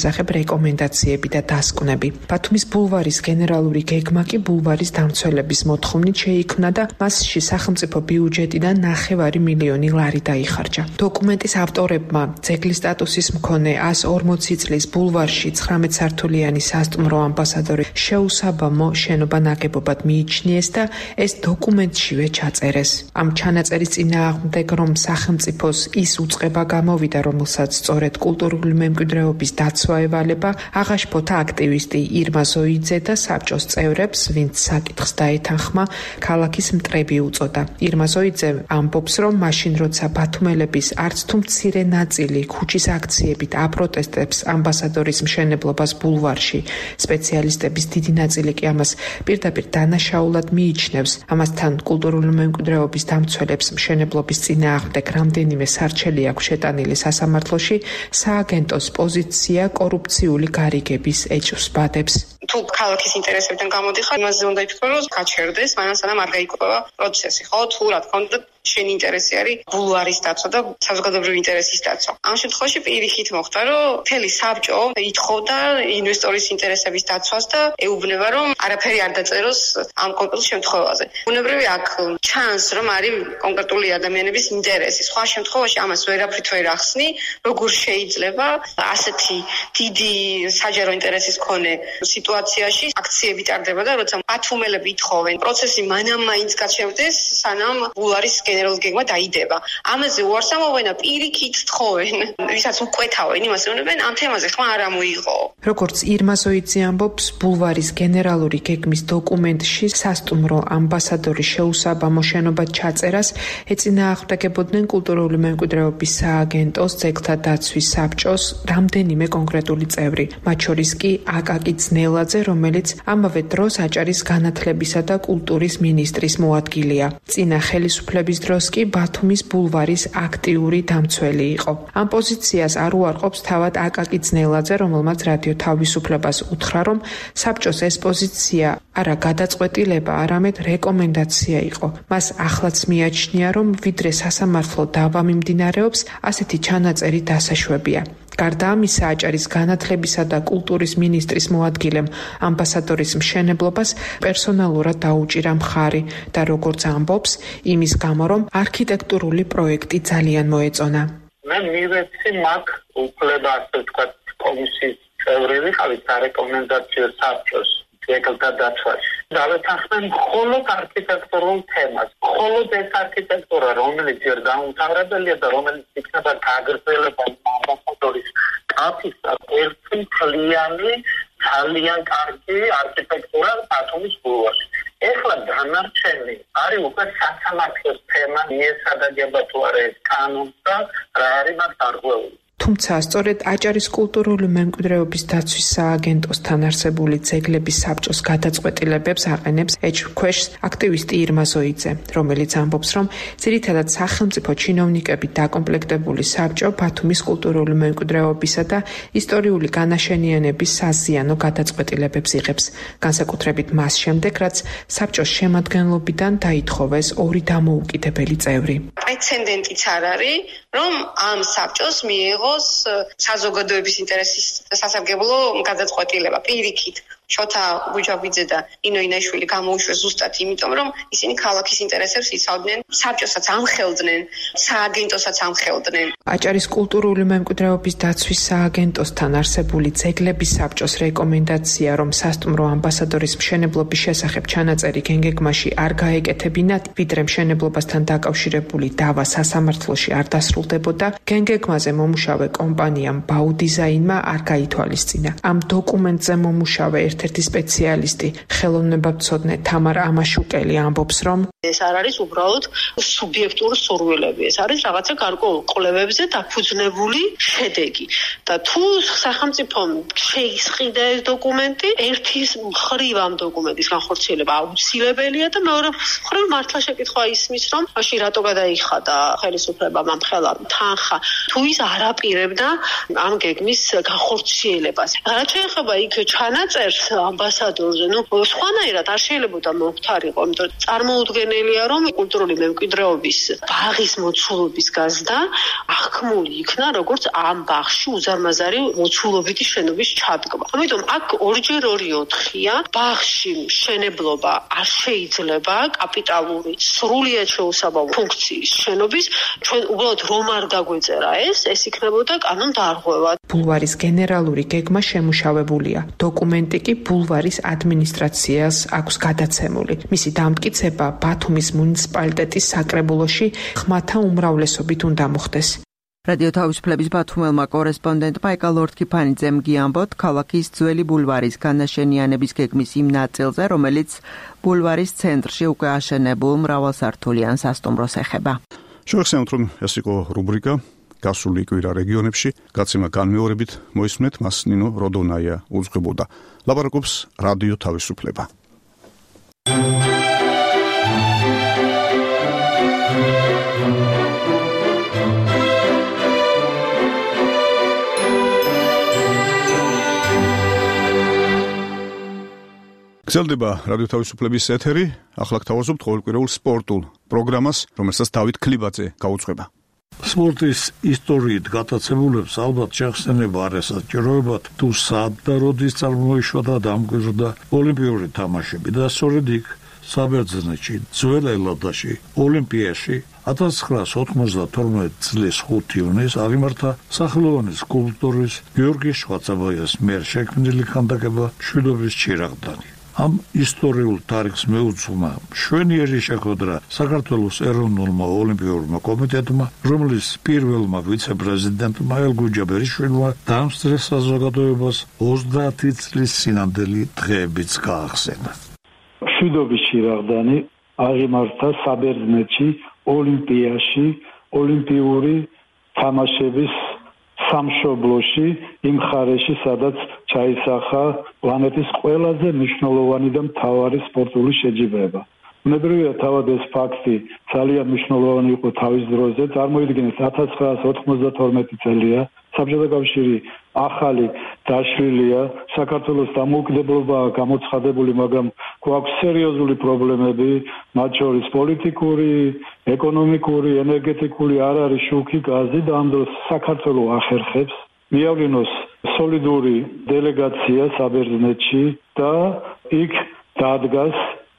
შესახებ რეკომენდაციები და დასკვნები. ბათუმის ბულვარის გენერალური გეგმა კი ბულვარის დამცველების მოთხოვნით შეიქმნა და მასში სახელმწიფო ბიუჯეტიდან ნახევარი მილიონი ლარი დაიხარჯა. დოკუმენტის ავტორებმა ძეგლის სტატუსის მქონე ას ორმოცი წლის ბულვარში ცხრამეტ სართულიანი სასტუმრო ამბასადორი შეუსაბამო შენობა ნაგებობად მიიჩნიეს და ეს დოკუმენტშივე ჩაწერეს. ამ ჩანაწერის წინააღმდეგ, რომ სახელმწიფოს ის უწყება გამოვიდა, რომელსაც სწორედ კულტურული მემკვიდრეობის დაცვა ევალება, აღაშფოთა აქტივისტი ირმა ზოიძე და საბჭოს წევრებს, ვინც საკითხს დაეთანხმა, ქალაქის მტრები უწოდა. ირმა ზოიძე ამბობს, რომ მაშინ როცა ბათუმელების არც თუ მცირე ნაწილი ქუჩის აქციებით აპროტესტებს ამბასადორის მშენებლობას ბულვარში, სპეციალისტების დიდი ნაწილი კი ამას პირდაპირ დანაშაულად მიიჩნევს. ამასთან კულტურული მემკვიდრეობის დამცველებს მშენებლობის წინააღმდეგ რამდენიმე სარჩელი აქვს შეტანილი სასამართლოში, სააგენტოს პოზიცია კორუფციული გარიგების ეჭვს ბადებს. თუ ქალაქის ინტერესებიდან გამოდიხარ, იმაზე უნდა იფიქრო, რომ გაჩერდეს, მანამ სანამ არ გაიკვება პროცესი, ხო? თუ რა თქმა უნდა შენი ინტერესი არის ბულვარის დაცვა და საზოგადოებრივი ინტერესის დაცვა. ამ შემთხვევაში პირიქით მოხდა, რომ მთელი საბჭო ითხოვდა ინვესტორის ინტერესების დაცვას და ეუბნება, რომ არაფერი არ დაწეროს ამ კონკრეტულ შემთხვევაზე. ბუნებრივი აქ ჩანს, რომ არის კონკრეტული ადამიანების ინტერესი. სხვა შემთხვევაში ამას ვერაფრით ვერ ახსნი, როგორ შეიძლება ასეთი დიდი საჯარო ინტერესის მქონე სიტუაციაში აქციები ტარდება და როცა ბათუმელები ითხოვენ, პროცესი მანამ მაინც გაჩერდეს, სანამ ბულვარის გენერალური გეგმა დაიდება. ამაზე უარს ამობენ და პირიქით თხოვენ, ვისაც უკვეთავენ, იმას ეუბნებენ, ამ თემაზე ხმა არ ამოიღო. როგორც ირმა ზოიძე ამბობს, ბულვარის გენერალური გეგმის დოკუმენტში სასტუმრო ამბასადორის შეუსაბამო შენობად ჩაწერას ეწინააღმდეგებოდნენ კულტურული მემკვიდრეობის სააგენტოს, ძეგლთა დაცვის საბჭოს რამდენიმე კონკრეტული წევრი, მათ შორის კი აკაკი ძნელაძე, რომელიც ამავე დროს აჭარის განათლებისა და კულტურის მინისტრის მოადგილეა. წინა ხელისუფლების დროს კი ბათუმის ბულვარის აქტიური დამცველი იყო. ამ პოზიციას არ უარყოფს თავად აკაკი ძნელაძე, რომელმაც რადიო თავისუფლებას უთხრა, რომ საბჭოს ეს პოზიცია არა გადაწყვეტილება, არამედ რეკომენდაცია იყო. მას ახლაც მიაჩნია, რომ ვიდრე სასამართლო დავა მიმდინარეობს, ასეთი ჩანაწერი დასაშვებია. გარდა ამისა, აჭარის განათლებისა და კულტურის მინისტრის მოადგილემ ამბასადორის მშენებლობას პერსონალურად დაუჭირა მხარი და როგორც ამბობს, იმის გამო, რომ არქიტექტურული პროექტი ძალიან მოეწონა. მე მივეცი მაგ უფლება, ასე ვთქვათ, კომისიის წევრი ვიყავი სარეკომენდაციო საბჭოს ძეგლთა დაცვაში. დავეთანხმენ მხოლოდ არქიტექტურულ თემას. მხოლოდ ეს არქიტექტურა, რომელიც ჯერ დაუმთავრებელია და რომელიც იქნება გაგრძელება ამბასადორის კაფისა, ერთი მთლიანი ძალიან კარგი არქიტექტურა ბათუმის ბულვარში. ეხლა დანარჩენი არის უკვე სასამართლოს თემა, მიესადაგება თუ არა ეს კანონს და რა არის მას დარღვეული. თუმცა სწორედ აჭარის კულტურული მემკვიდრეობის დაცვის სააგენტოსთან არსებული ძეგლების საბჭოს გადაწყვეტილებებს აყენებს ეჭვქვეშ აქტივისტი ირმა ზოიძე, რომელიც ამბობს, რომ ძირითადად სახელმწიფო ჩინოვნიკებით დაკომპლექტებული საბჭო ბათუმის კულტურული მემკვიდრეობისა და ისტორიული განაშენიანების საზიანო გადაწყვეტილებებს იღებს, განსაკუთრებით მას შემდეგ, რაც საბჭოს შემადგენლობიდან დაითხოვეს ორი დამოუკიდებელი წევრი. პრეცედენტიც არ არის, რომ ამ საბჭოს მიიღო საზოგადოების ინტერესის სასარგებლო გადაწყვეტილება. პირიქით შოთა გუჯაბიძე და ინო ინაიშვილი გამოუშვეს ზუსტად იმიტომ, რომ ისინი ქალაქის ინტერესებს იცავდნენ, საბჭოსაც ამხელდნენ, სააგენტოსაც ამხელდნენ. აჭარის კულტურული მემკვიდრეობის დაცვის სააგენტოსთან არსებული ძეგლების საბჭოს რეკომენდაცია, რომ სასტუმრო ამბასადორის მშენებლობის შესახებ ჩანაწერი გენგეგმაში არ გაეკეთებინათ, ვიდრე მშენებლობასთან დაკავშირებული დავა სასამართლოში არ დასრულდებოდა, გენგეგმაზე მომუშავე კომპანიამ ბაუდიზაინმა არ გაითვალისწინა. ამ დოკუმენტზე მომუშავე ერთ-ერთი სპეციალისტი, ხელოვნებაცოდნე თამარ ამაშუკელი ამბობს, რომ ეს არ არის უბრალოდ სუბიექტური სურვილები, ეს არის რაღაცა გარკვეულ კვლევებზე დაფუძნებული შედეგი. და თუ სახელმწიფომ შეისყიდა ეს დოკუმენტი, ერთი მხრივ ამ დოკუმენტის განხორციელება აუცილებელია და მეორე მხრივ მართლა შეკითხვა ისმის, რომ მაშინ რატო გადაიხადა ხელისუფლებამ ამ ხელა თანხა, თუ ის არ აპირებდა ამ გეგმის განხორციელებას. რაც შეეხება იქ ჩანაწერს, ამბასადორზე, ნუ სხვანაირად არ შეიძლება მოხდარიყო, იმიტომ რომ წარმოუდგენელია, რომ კულტურული მემკვიდრეობის ბაღის მოცულობის გაზრდა აღქმული იქნა, როგორც ამ ბაღში უზარმაზარი მოცულობითი შენობის ჩადგმა. ამიტომ აქ ორჯერ ორი ოთხია, ბაღში მშენებლობა არ შეიძლება კაპიტალური სრულიად შეუსაბამო ფუნქციის შენობის, ჩვენ უბრალოდ რომ არ დაგვეწერა ეს, ეს იქნებოდა კანონ დარღვევა. ბულვარის გენერალური გეგმა შემუშავებულია. დოკუმენტი კი ბულვარის ადმინისტრაციას აქვს გადაცემული. მისი დამტკიცება ბათუმის მუნიციპალიტეტის საკრებულოში ხმათა უმრავლესობით უნდა მოხდეს. რადიო თავისუფლების ბათუმელმა კორესპონდენტმა ეკა ლორდ-ქიფანიძემ გიამბოთ ქალაქის ძველი ბულვარის განაშენიანების გეგმის იმ ნაწილზე, რომელიც ბულვარის ცენტრში უკვე აშენებულ მრავალსართულიან სასტუმროს ეხება. შევახსენოთ, რომ ეს იყო რუბრიკა გასული კვირა რეგიონებში, გაცემა განმეორებით მოისმენთ, მას ნინო როდონაია უძღვებოდა. ლაპარაკობს რადიო თავისუფლება. გრძელდება რადიო თავისუფლების ეთერი, ახლა გთავაზობთ ყოველკვირეულ სპორტულ პროგრამას, რომელსაც დავით ქლიბაძე გაუძღვება. სპორტის ისტორიით გატაცებულებს ალბათ შეხსენება არ ესაჭიროებათ, თუ სად და როდის წარმოიშვა და დამკვიდრდა ოლიმპიური თამაშები და სწორედ იქ საბერძნეთში, ძველ ელადაში, ოლიმპიაში ათას ცხრაას ოთხმოცდათორმეტი წლის ხუთი ივნისს აღიმართა სახელოვანი სკულპტორის გიორგი შვაცაბაიას მიერ შექმნილი ქანდაკება მშვიდობის ჩირაღდანი. ამ ისტორიულ თარიღს მეუძღვნა მშვენიერი შეხვედრა საქართველოს ეროვნულმა ოლიმპიურმა კომიტეტმა, რომლის პირველმა ვიცე-პრეზიდენტმა ელგუ ჯაბერიშვილმა დამსწრეს საზოგადოებას ოცდაათი წლის წინანდელი დღეებიც გაახსენა. მშვიდობის ჩირაღდანი აღიმართა საბერძნეთში, ოლიმპიაში, ოლიმპიური თამაშების სამშობლოში, იმ მხარეში, სადაც ჩაისახა პლანეტის ყველაზე მნიშვნელოვანი და მთავარი სპორტული შეჯიბრება. უნებრივია თავად ეს ფაქტი ძალიან მნიშვნელოვანი იყო თავის დროზე, წარმოიდგინეთ ათას ცხრაას ოთხმოცდათორმეტი წელია, საბჭოთა კავშირი ახალი დაშლილია, საქართველოს დამოუკიდებლობაა გამოცხადებული, მაგრამ გვაქვს სერიოზული პრობლემები, მათ შორის პოლიტიკური, ეკონომიკური, ენერგეტიკული, არ არის შუქი, გაზი და ამ დროს საქართველო ახერხებს მიავლინოს სოლიდური დელეგაცია საბერძნეთში და იქ დადგას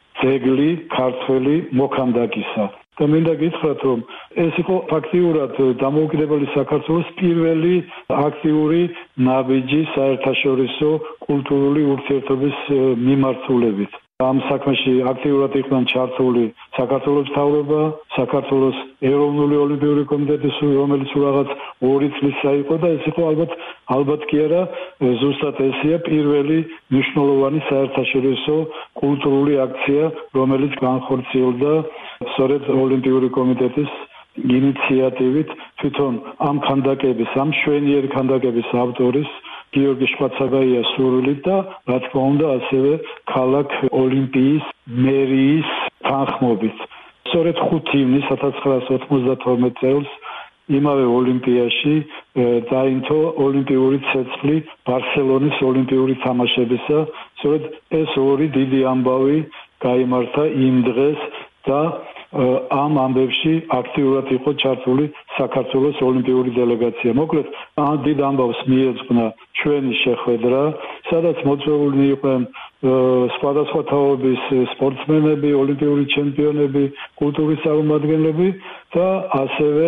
ძეგლი ქართველი მოქანდაკისა. და მინდა გითხრათ, რომ ეს იყო ფაქტიურად დამოუკიდებელი საქართველოს პირველი აქტიური ნაბიჯი საერთაშორისო კულტურული ურთიერთობის მიმართულებით. ამ საქმეში აქტიურად იყვნენ ჩართული საქართველოს მთავრობა, საქართველოს ეროვნული ოლიმპიური კომიტეტი, რომელიც რაღაც ორი წლისა იყო და ეს იყო ალბათ ალბათ კი არა, ზუსტად ესია პირველი მნიშვნელოვანი საერთაშორისო კულტურული აქცია, რომელიც განხორციელდა სწორედ ოლიმპიური კომიტეტის ინიციატივით. თვითონ ამ ქანდაკების, ამ მშვენიერი ქანდაკების ავტორის გიორგი შვაცაბაიას სურვილით და რა თქმა უნდა ასევე ქალაქ ოლიმპიის მერიის თანხმობით. სწორედ ხუთი ივნისს ათას ცხრაას ოთხმოცდათორმეტი წელს იმავე ოლიმპიაში დაინთო ოლიმპიური ცეცხლი ბარსელონის ოლიმპიური თამაშებისა. სწორედ ეს ორი დიდი ამბავი გაიმართა იმ დღეს და ამ ამბებში აქტიურად იყო ჩართული საქართველოს ოლიმპიური დელეგაცია. მოკლედ, ამ დიდ ამბავს მიეძღვნა ჩვენი შეხვედრა, სადაც მოწვეულნი იყვნენ სხვადასხვა თაობის სპორტსმენები, ოლიმპიური ჩემპიონები, კულტურის წარმომადგენლები და ასევე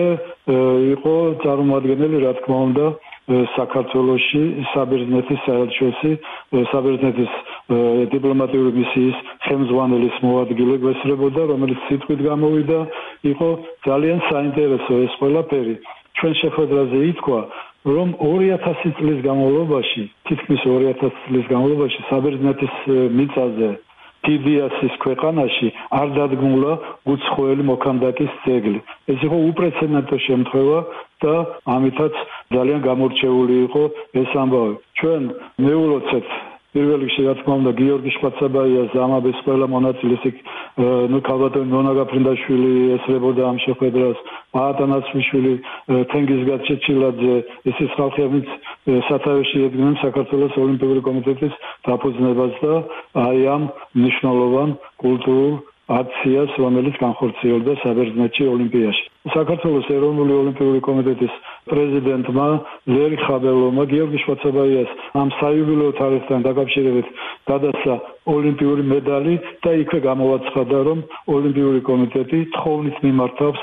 იყო წარმომადგენელი, რა თქმა უნდა, საქართველოში საბერძნეთის საელჩოსი, საბერძნეთის დიპლომატიური მისიის ხელმძღვანელის მოადგილე გვესწრებოდა, რომელიც სიტყვით გამოვიდა, იყო ძალიან საინტერესო ეს ყველაფერი. ჩვენ შეხვედრაზე ითქვა, რომ ორი ათასი წლის განმავლობაში, თითქმის ორი ათასი წლის განმავლობაში საბერძნეთის მიწაზე ტიბიასის ქვეყანაში არ დადგმულა უცხოელი მოქანდაკის ძეგლი. ეს იყო უპრეცედენტო შემთხვევა და ამითაც ძალიან გამორჩეული იყო ეს ამბავი. ჩვენ მეულოცეთ პირველ რიგში რა თქმა უნდა გიორგი შვაცაბაიას და ამაბეს ყველა მონაწილეს იქ ნუ ქალბატონი ნონა გაფრინდაშვილი ესწრებოდა ამ შეხვედრას, აატანასვიშვილი, თენგიზგად ჩეჩილაძე, ესეც ხალხებიც სათავეში ედგნენ საქართველოს ოლიმპიური კომიტეტის დაფუძნებას და აი ამ მნიშვნელოვან კულტურულ აქციას, რომელიც განხორციელდა საბერძნეთში ოლიმპიაში. საქართველოს ეროვნული ოლიმპიური კომიტეტის პრეზიდენტმა ლერი ხაბელოვმა გიორგი შვაცაბაიას ამ საიუბილეო თარიღთან დაკავშირებით გადასცა ოლიმპიური მედალი და იქვე გამოაცხადა, რომ ოლიმპიური კომიტეტი თხოვნით მიმართავს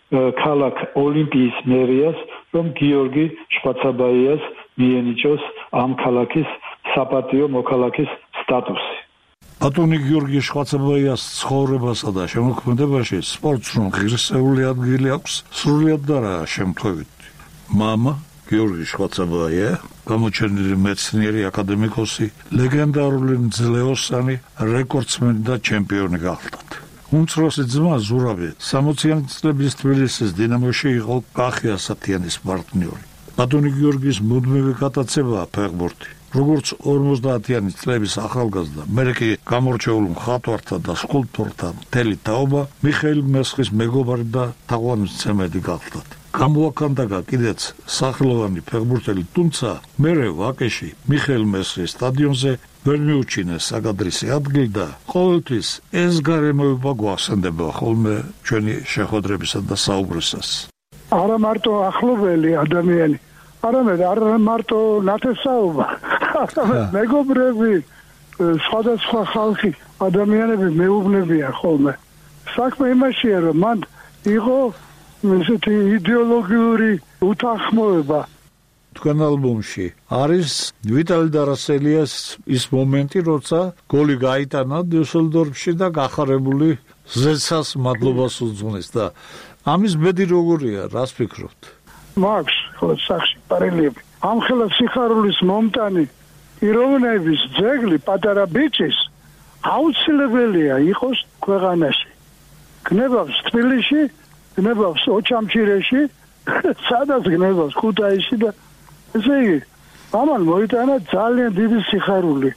ქალაქ ოლიმპიის მერიას, რომ გიორგი შვაცაბაიას მიენიჭოს ამ ქალაქის საპატიო მოქალაქის სტატუსი. ბატონი გიორგი შვაცაბაიას ცხოვრებასა და შემოქმედებაში სპორტს რომ ღირსეული ადგილი აქვს, სრულიად და რა შემთხვევით. მამა გიორგი შვაცაბაია, გამოჩენილი მეცნიერი, აკადემიკოსი, ლეგენდარული მძლეოსანი, რეკორდსმენი და ჩემპიონი გახლდათ. უმცროსი ძმა ზურაბი სამოციანი წლების თბილისის დინამოში იყო კახი ასათიანის პარტნიორი. ბატონი გიორგის მუდმივი გატაცებაა ფეხბურთი. როგორც ორმოცდაათიანი წლების ახალგაზრდა, მერე კი გამორჩეულ მხატვართა და სკულპტორთა მთელი თაობა მიხეილ მესხის მეგობარი და თაყვანისმცემელი გახლდათ. გამოაქვეყნა კიდეც სახელოვანი ფეხბურთელი, თუმცა მერე ვაკეში მიხეილ მესხის სტადიონზე ვერ მიუჩინეს საკადრისი ადგილი და ყოველთვის ეს გარემოება გვახსენდება ხოლმე ჩვენი შეხვედრებისა და საუბრისას. არა მარტო ახლობელი ადამიანი, არამედ არა მარტო ნათესაობა, არამედ მეგობრები, სხვადასხვა ხალხი, ადამიანები მეუბნებიან ხოლმე. საქმე იმაშია, რომ მან იყო ესეთი იდეოლოგიური უთანხმოება. თქვენ ალბომში არის ვიტალი დარასელიას ის მომენტი, როცა გოლი გაიტანა დიუსელდორფში და გახარებული ზეცას მადლობას უძღვნის და ამის ბედი როგორია, რას ფიქრობთ? მაქვს ხო სახში პარელები. ამ ხელა სიხარულის მომტანი იროვნების ძეგლი პატარა ბიჭის აუცილებელია იყოს ქვეყანაში. გნებავს თბილისში, გნებავს ოჩამჩირეში, სადაც გნებავს ქუთაისში და ესე იგი, ამან მოიტანა ძალიან დიდი სიხარული.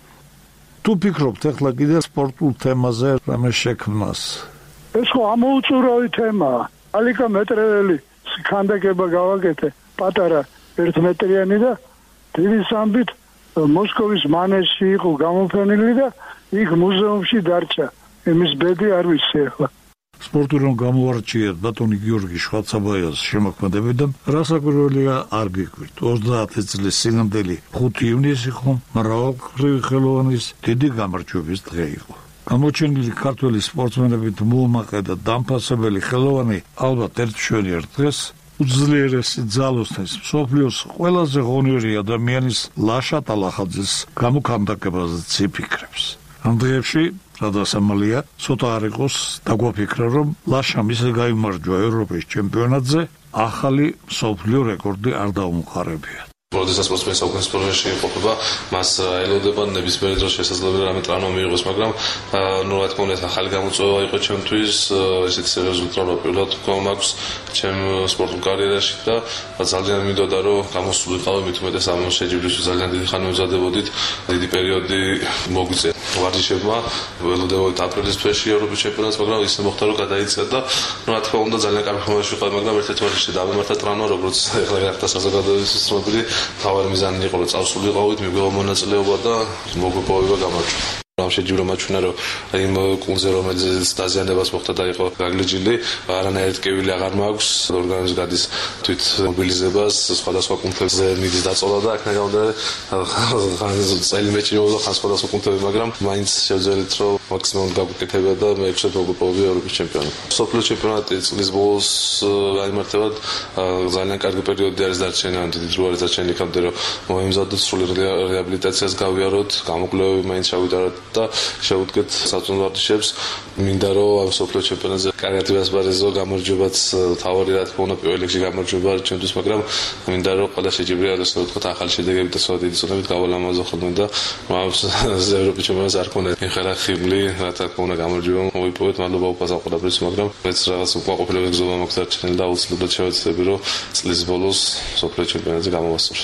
თუ ფიქრობთ ახლა კიდე სპორტულ თემაზე რამე შექმნას? ეს ხო ამოუწურავი თემაა. ალიკა მეტრეველი ქანდაკება გავაკეთე, პატარა ერთმეტრიანი და თვის ამბით მოსკოვის მანეჟში იყო გამოფენილი და იქ მუზეუმში დარჩა. იმის ბედი არ ვიცი ახლა. სპორტი რომ გამოარჩიეთ ბატონი გიორგი შვაცაბაიას შემოქმედებიდან, რასაკვირველია არ გიქვით. ოცდაათი წლის სინამდვილე ხუთი ივნისი ხო მრავალმხრივი ხელოვანის დიდი გამარჯვების დღე იყო. გამოჩენილი ქართველი სპორტსმენებით მოუმაყე და დამფასებელი ხელოვანი ალბათ ერთშვენიერ დღეს უძლიერესი ძალოსნის მსოფლიოს ყველაზე ღონიერი ადამიანის ლაშა ტალახაძის გამოქანდაკებაზე ციფიქრებს. ამ დღეებში რადასამალია ცოტა არ იყოს დაგვაფიქრა, რომ ლაშამ ისე გაიმარჯვა ევროპის ჩემპიონატზე, ახალი მსოფლიო რეკორდი არ დაუმყარებია. როდესაც სპორტსმენი საუკუნის სპორტში იმყოფება, მას ელოდება ნებისმიერი დროს შესაძლებელი რამე ტრანო მიიღოს, მაგრამ ნუ რა თქმა უნდა ახალი გამოწვევა იყო ჩემთვის, ესეთი სერიოზული ტრანო პირველად გვაქვს ჩემ სპორტულ კარიერაში და ძალიან მინდოდა რომ გამოსულიყავი, მით უმეტეს ამ შეჯიბრისთვის ძალიან დიდი ხანი მზადებოდით, დიდი პერიოდი მოგვიწია ვარჯიშებმა, ველოდებოდით აპრილის თვეში ევროპის ჩემპიონატს, მაგრამ ისე მოხდა რომ გადაიცა და ნუ რა თქმა უნდა ძალიან კარგი ხომაში ვიყავი, მაგრამ ერთ-ერთ ვარჯიშში დავიმართა ტრანო, როგორც ახლა გახდა საზოგადოების ცნობილი თავარი მიზანი იყო რომ წავსულიყავით, მიგვეღო მონაწილეობა და მოგვეპოვება გამარჯვა. ამ შეჯიბრო მაჩვენა რომ იმ კუნძზე რომელიც დაზიანებას მოხდა და იყო გაგლიჯილი, არანაირი ტკივილი აღარ მაქვს, ორგანიზმს გადის თვით მობილიზებას, სხვადასხვა კუნძებზე მიდის დაწოლა და აქ ნაგავდა წელი მეჭირებოდა ხან სხვადასხვა კუნძები, მაგრამ მაინც შევძელით რომ მაქსიმუმ გაგვიკეთება და მე ექვსად მოგვეპოვებია ევროპის ჩემპიონატი. სოფლიო ჩემპიონატი წლის ბოლოს გაიმართება, ძალიან კარგი პერიოდი არის დარჩენილი, ან დიდი დრო არის დარჩენილი იქამდე რომ მოემზადოთ სრული რეაბილიტაციას გავიაროთ, გამოკვლევები მაინც შევიტაროთ და შევუდგეთ საწუნო ვარჯიშებს. მინდა რომ ამ სოფლიო ჩემპიონატზე კარგად ვიასპარეზო, გამარჯვებაც თავარი რა თქმა უნდა პირველ რიგში გამარჯვება არის ჩემთვის, მაგრამ მინდა რომ ყველა შეჯიბრია ასე ვთქვათ ახალი შედეგებით და სხვა დიდი წონებით გავალამაზო ხოლმე და ამ ევროპის ჩემპიონატს არ ქონდა ეხლა ხიბლი, რა თქმა უნდა გამარჯვება მოვიპოვეთ, მადლობა უპასალ ყველაფრის, მაგრამ მეც რაღაც უკმაყოფილების გზობა მაქვს დარჩენილი და აუცილებლად შევეცდები რომ წლის ბოლოს სოფლიო ჩემპიონატზე გამოვასწოროთ.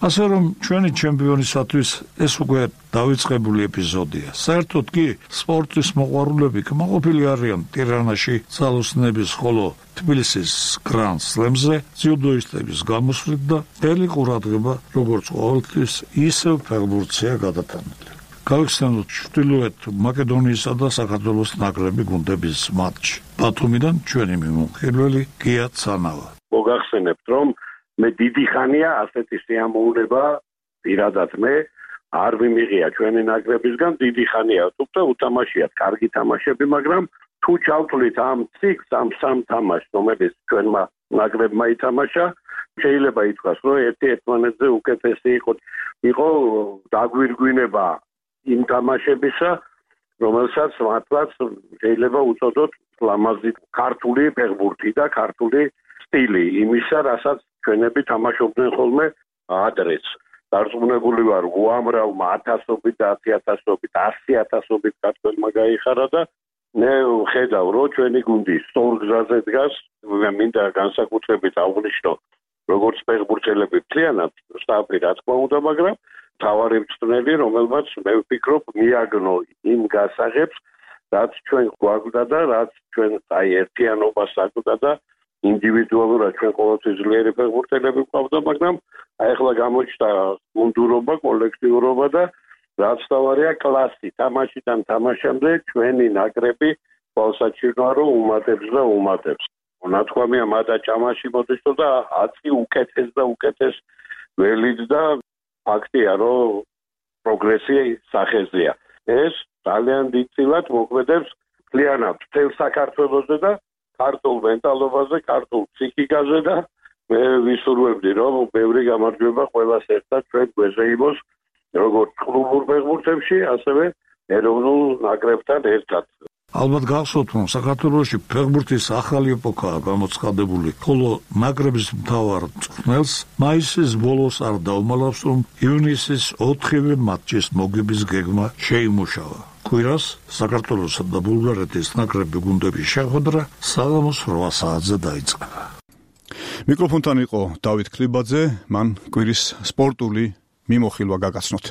ასე რომ ჩვენი ჩემპიონისათვის ეს უკვე დავიწყებული ეპიზოდია. საერთოდ კი სპორტის მოყვარულები კმაყოფილი არიან ტირანაში ძალოსნების, ხოლო თბილისის გრან სლემზე ძიუდოისტების გამოსვლით და მთელი ყურადღება როგორც ყოველთვის ისევ ფეხბურთია გადატანილი. გავიხსენოთ ჩრდილოეთ მაკედონიისა და საქართველოს ნაკრები გუნდების მატჩი. ბათუმიდან ჩვენი მიმოხილველი გია ცანავა. მოგახსენებთ, რომ მე დიდი ხანია ასეთი სიამოვნება პირადად მე არ ვიმიღია ჩვენი ნაკრებისგან, დიდი ხანია თუმცა უთამაშიათ კარგი თამაშები, მაგრამ თუ ჩავთვლით ამ ციკლს, ამ სამ თამაშს, რომელიც ჩვენმა ნაკრებმა ითამაშა, შეიძლება ითქვას, რომ ერთი ერთმანეთზე უკეთესი იყო. იყო დაგვირგვინება იმ თამაშებისა, რომელსაც მართლაც შეიძლება უწოდოთ ლამაზი ქართული ფეხბურთი და ქართული სტილი იმისა, რასაც ჩვენები თამაშობდნენ ხოლმე ადრეც. დარწმუნებული ვარ, უამრავმა ათასობით და ათიათასობით, ასი ათასობით ქართველმა გაიხარა და მე ხედავ, რომ ჩვენი გუნდი სწორ გზაზე დგას. მინდა განსაკუთრებით აღვნიშნო, როგორც ფეხბურთელები მთლიანად სტაფი, რა თქმა უნდა, მაგრამ თავარი მწვრთნელი, რომელმაც მე ვფიქრობ, მიაგნო იმ გასაღებს, რაც ჩვენ გვაგვდა და რაც ჩვენ აი ერთიანობას აგვდა და ინდივიდუალურად ჩვენ ყოველთვის ძლიერი ფეხბურთელები გვყავდა, მაგრამ აი ახლა გამოჩნდა გუნდურობა, კოლექტიურობა და რაც თავარია კლასი. თამაშიდან თამაშამდე ჩვენი ნაკრები თვალსაჩინოა, რომ უმატებს და უმატებს. ნათქვამია მადა ჭამაში მოდიშო და ათი უკეთეს და უკეთეს ველით და ფაქტია, რომ პროგრესი სახეზეა. ეს ძალიან დიდწილად მოქმედებს მთლიანად მთელ საქართველოზე და ქართულ მენტალობაზე, ქართულ ფსიქიკაზე და მე ვისურვებდი, რომ ბევრი გამარჯვება ყველას ერთად ჩვენ გვეზე იმოს, როგორც კლუბურ ფეხბურთებში, ასევე ეროვნულ ნაკრებთან ერთად. ალბათ გახსოვთ, რომ საქართველოში ფეხბურთის ახალი ეპოქაა გამოცხადებული, ხოლო ნაკრების მთავარ მწვრთნელს მაისის ბოლოს არ დაუმალავს, რომ ივნისის ოთხივე მატჩის მოგების გეგმა შეიმუშავა. კვირას საქართველოსა და ბულგარეთის ნაკრები გუნდების შეხვედრა საღამოს რვა საათზე დაიწყება. მიკროფონთან იყო დავით ქლიბაძე, მან კვირის სპორტული მიმოხილვა გაგაცნოთ.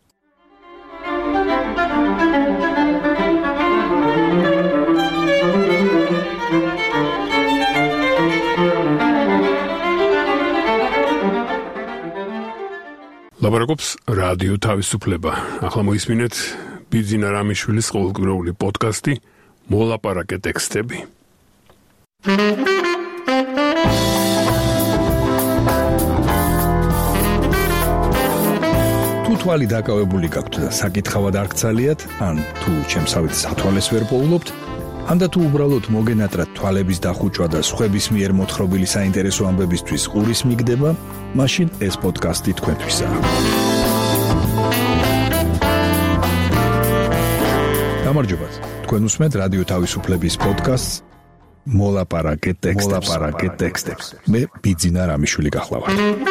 ლაპარაკობს რადიო თავისუფლება. ახლა მოისმინეთ ბიძინა რამიშვილის ყოველკვირეული პოდკასტი მოლაპარაკე ტექსტები. თუ თვალი დაკავებული გაქვთ და საკითხავად არ გცალიათ, ან თუ ჩემსავით სათვალეს ვერ პოულობთ, ან და თუ უბრალოდ მოგენატრათ თვალების დახუჭვა და სხვების მიერ მოთხრობილი საინტერესო ამბებისთვის ყურის მიგდება, მაშინ ეს პოდკასტი თქვენთვისაა. გამარჯობათ. თქვენ უსმენთ რადიო თავისუფლების პოდკასტს მოლაპარაკე ტექსტებს. მოლაპარაკე ტექსტებს. მე ბიძინა რამიშვილი გახლავართ.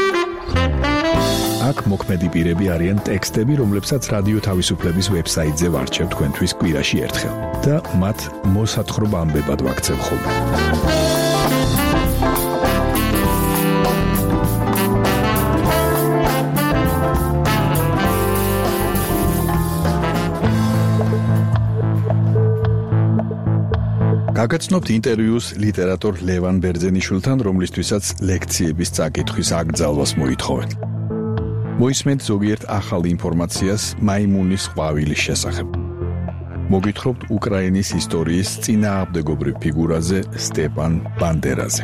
აქ მოქმედი პირები არიან ტექსტები, რომლებსაც რადიო თავისუფლების ვებსაიტზე ვარჩევ თქვენთვის კვირაში ერთხელ და მათ მოსათხრობა ამბებად ვაქცევ ხოლმე. გაგაცნობთ ინტერვიუს ლიტერატორ ლევან ბერძენიშვილთან, რომლისთვისაც ლექციების წაკითხვის აკრძალვას მოითხოვეთ. მოისმენთ ზოგიერთ ახალ ინფორმაციას მაიმუნის ყვავილის შესახებ. მოგითხრობთ უკრაინის ისტორიის წინააღმდეგობრივ ფიგურაზე სტეპან ბანდერაზე.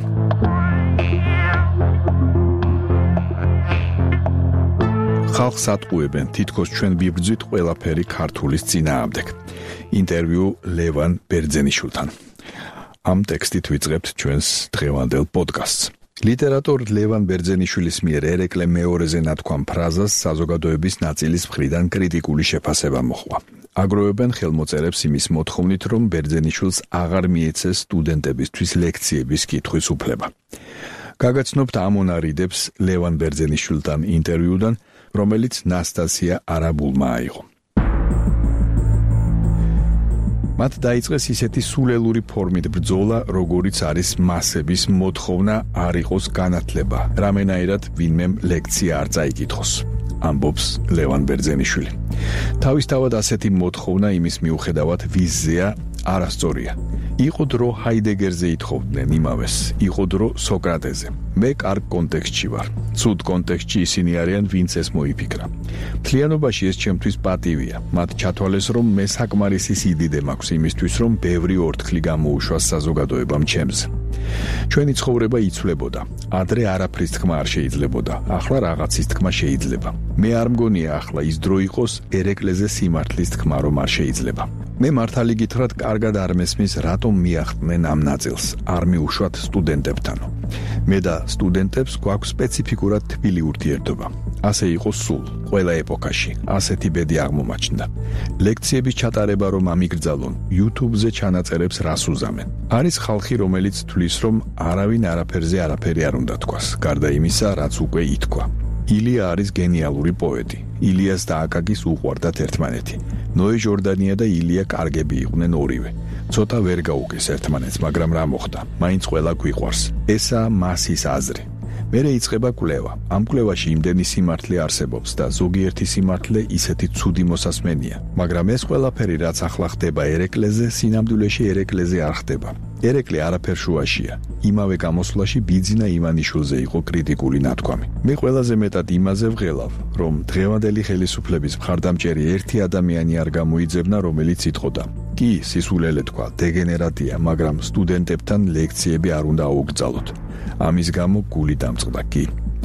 ხალხს ატყუებენ, თითქოს ჩვენ ვიბრძვით ყველაფერი ქართულის წინააღმდეგ. ინტერვიუ ლევან ბერძენიშვილთან. ამ ტექსტით ვიწყებთ ჩვენს დღევანდელ პოდკასტს. ლიტერატორ ლევან ბერძენიშვილის მიერ ერეკლე მეორეზე ნათქვამ ფრაზას საზოგადოების ნაწილის მხრიდან კრიტიკული შეფასება მოჰყვა. აგროვებენ ხელმოწერებს იმის მოთხოვნით, რომ ბერძენიშვილს აღარ მიეცეს სტუდენტებისთვის ლექციების კითხვის უფლება. გაგაცნობთ ამონარიდებს ლევან ბერძენიშვილთან ინტერვიუდან, რომელიც ნასტასია არაბულმა აიღო. მათ დაიწყეს ისეთი სულელური ფორმით ბრძოლა, როგორიც არის მასების მოთხოვნა არ იყოს განათლება, რამენაირად ვინმემ ლექცია არ წაიკითხოს. ამბობს ლევან ბერძენიშვილი. თავისთავად ასეთი მოთხოვნა იმის მიუხედავად ვიზზეა არასწორია. იყო დრო ჰაიდეგერზე ითხოვდნენ იმავეს, იყო დრო სოკრატეზე. მე კარგ კონტექსტში ვარ. ცუდ კონტექსტში ისინი არიან, ვინც ეს მოიფიქრა. მთლიანობაში ეს ჩემთვის პატივია. მათ ჩათვალეს, რომ მე საკმარისი სიდიდე მაქვს იმისთვის, რომ ბევრი ორთქლი გამოუშვას საზოგადოებამ ჩემზე. ჩვენი ცხოვრება იცვლებოდა. ადრე არაფრის თქმა არ შეიძლებოდა. ახლა რაღაცის თქმა შეიძლება. მე არ მგონია ახლა ის დრო იყოს ერეკლეზე სიმართლის თქმა რომ არ შეიძლება. მე მართალი გითხრათ, კარგად არ მესმის, რატომ მიახდნენ ამ ნაწილს, არ მიუშვათ სტუდენტებთანო. მე და სტუდენტებს გვაქვს სპეციფიკურად თბილი ურთიერთობა. ასე იყო სულ, ყველა ეპოქაში, ასეთი ბედი აღმომაჩნდა. ლექციების ჩატარება რომ ამიგრძალონ, YouTube-ზე ჩანაწერებს რას უზამენ. არის ხალხი, რომელიც თვლის, რომ არავინ არაფერზე არაფერი არ უნდა თქვას, გარდა იმისა, რაც უკვე ითქვა. ილია არის გენიალური პოეტი. ილიას და აკაკის უყვარდათ ერთმანეთი. ნოე ჟორდანია და ილია კარგები იყვნენ ორივე. ცოტა ვერ გაუგეს ერთმანეთს, მაგრამ რა მოხდა? მაინც ყველა გვიყვარს. ესაა მასის აზრი. მერე იწყება კვლევა. ამ კვლევაში იმდენი სიმართლე არსებობს და ზოგიერთი სიმართლე ისეთი ცუდი მოსასმენია. მაგრამ ეს ყველაფერი, რაც ახლა ხდება ერეკლეზე, სინამდვილეში ერეკლეზე არ ხდება. ერეკლე არაფერ შუაშია. იმავე გამოსვლაში ბიძინა ივანიშვილზე იყო კრიტიკული ნათქვამი. მე ყველაზე მეტად იმაზე ვღელავ, რომ დღევანდელი ხელისუფლების მხარდამჭერი ერთი ადამიანი არ გამოიძებნა, რომელიც იტყოდა: კი, სისულელე თქვა, დეგენერატია, მაგრამ სტუდენტებთან ლექციები არ უნდა აუგრძალოთ. ამის გამო გული დამწყდა კი.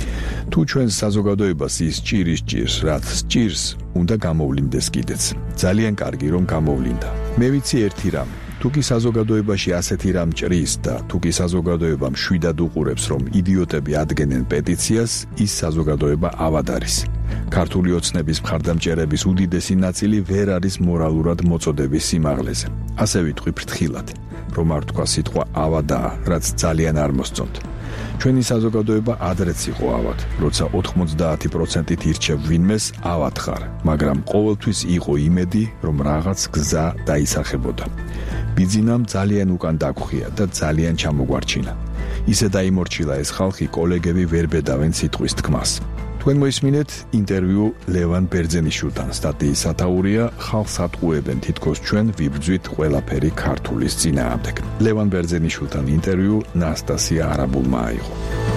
თუ ჩვენ საზოგადოებას ის ჭირის ჭირს, რაც ჭირს, უნდა გამოვლინდეს კიდეც. ძალიან კარგი რომ გამოვლინდა. მე ვიცი ერთი რამ. თუ კი საზოგადოებაში ასეთი რამ ჭრის და თუ კი საზოგადოება მშვიდად უყურებს, რომ იდიოტები ადგენენ პეტიციას, ის საზოგადოება ავად არის. ქართული ოცნების მხარდამჭერების უდიდესი ნაწილი ვერ არის მორალურად მოწოდების სიმაღლეზე. ასე ვიტყვი ფრთხილად, რომ არ თქვა სიტყვა ავადაა, რაც ძალიან არ მოსწონთ. ჩვენი საზოგადოება ადრეც იყო ავად, როცა ოთხმოცდაათი პროცენტით ირჩევ ვინმეს ავად ხარ, მაგრამ ყოველთვის იყო იმედი, რომ რაღაც გზა დაისახებოდა. ბიძინამ ძალიან უკან დაგხვია და ძალიან ჩამოგვარჩინა. ისე დაიმორჩილა ეს ხალხი, კოლეგები ვერ ბედავენ სიტყვის თქმას. თქვენ მოისმინეთ ინტერვიუ ლევან ბერძენიშვილთან. სტატიის სათაურია ხალხს ატყუებენ თითქოს ჩვენ ვიბრძვით ყველაფერი ქართულის წინააღმდეგ. ლევან ბერძენიშვილთან ინტერვიუ ნასტასია არაბულმა აიღო.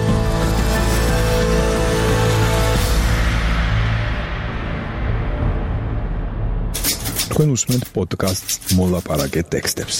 თქვენ უსმენთ პოდკასტს მოლაპარაკე ტექსტებს.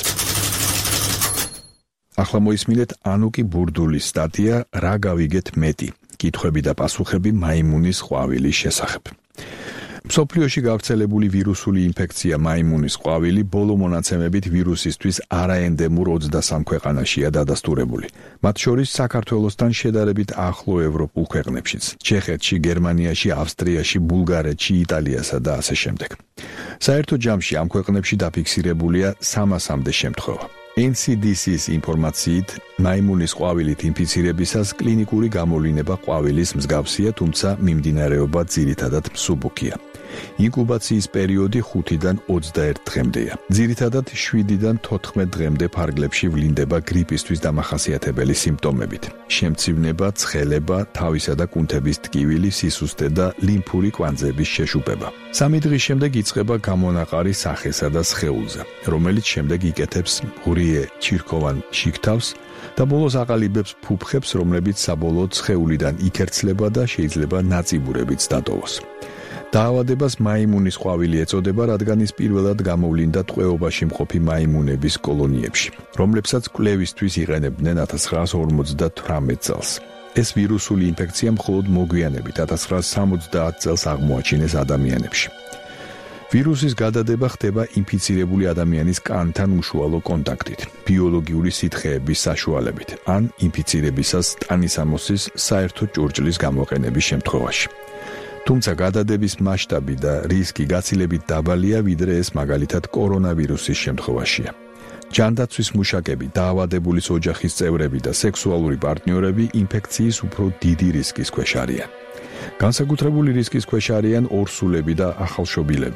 ახლა მოისმინეთ ანუკი ბურდულის სტატია რა გავიგეთ მეტი. კითხვები და პასუხები მაიმუნის ყვავილის შესახებ. მსოფლიოში გავრცელებული ვირუსული ინფექცია მაიმუნის ყვავილი ბოლო მონაცემებით ვირუსისთვის არაენდემურ ოცდასამ ქვეყანაშია დადასტურებული. მათ შორის საქართველოსთან შედარებით ახლო ევროპულ ქვეყნებშიც: ჩეხეთში, გერმანიაში, ავსტრიაში, ბულგარეთში, იტალიასა და ასე შემდეგ. საერთო ჯამში ამ ქვეყნებში დაფიქსირებულია სამასამდე შემთხვევა. ენ სი დი სი-ის ინფორმაციით, მაიმუნის ყვავილით ინფიცირებისას კლინიკური გამოვლინება ყვავილის მსგავსია, თუმცა მიმდინარეობა ძირითადად მსუბუქია. ინკუბაციის პერიოდი ხუთიდან ოცდაერთ დღემდეა. ძირითადად შვიდიდან თოთხმეტ დღემდე ფარგლებში ვლინდება გრიპისთვის დამახასიათებელი სიმპტომებით: შემცივნება, ცხელება, თავისა და კუნთების ტკივილი, სისუსტე და ლიმფური კვანძების შეშუპება. სამი დღის შემდეგ იწყება გამონაყარი სახესა და სხეულზე, რომელიც შემდეგ იკეთებს მღვრიე ჩირქოვან შიგთავს და ბოლოს აყალიბებს ფუფხებს, რომლებიც საბოლოოდ სხეულიდან იქერცლება და შეიძლება ნაწიბურებიც დატოვოს. დაავადებას მაიმუნის ყვავილი ეწოდება, რადგან ის პირველად გამოვლინდა ტყვეობაში მყოფი მაიმუნების კოლონიებში, რომლებსაც კვლევისთვის იყენებდნენ ათას ცხრაას ორმოცდათვრამეტ წელს. ეს ვირუსული ინფექცია მხოლოდ მოგვიანებით ათას ცხრაას სამოცდაათ წელს აღმოაჩინეს ადამიანებში. ვირუსის გადადება ხდება ინფიცირებული ადამიანის კანთან უშუალო კონტაქტით, ბიოლოგიური სითხეების საშუალებით, ან ინფიცირებისას ტანისამოსის საერთო ჭურჭლის გამოყენების შემთხვევაში. თუმცა გადადების მასშტაბი და რისკი გაცილებით დაბალია, ვიდრე ეს მაგალითად კორონავირუსის შემთხვევაშია. ჯანდაცვის მუშაკები, დაავადებულის ოჯახის წევრები და სექსუალური პარტნიორები ინფექციის უფრო დიდი რისკის ქვეშ არიან. განსაკუთრებული რისკის ქვეშ არიან ორსულები და ახალშობილები.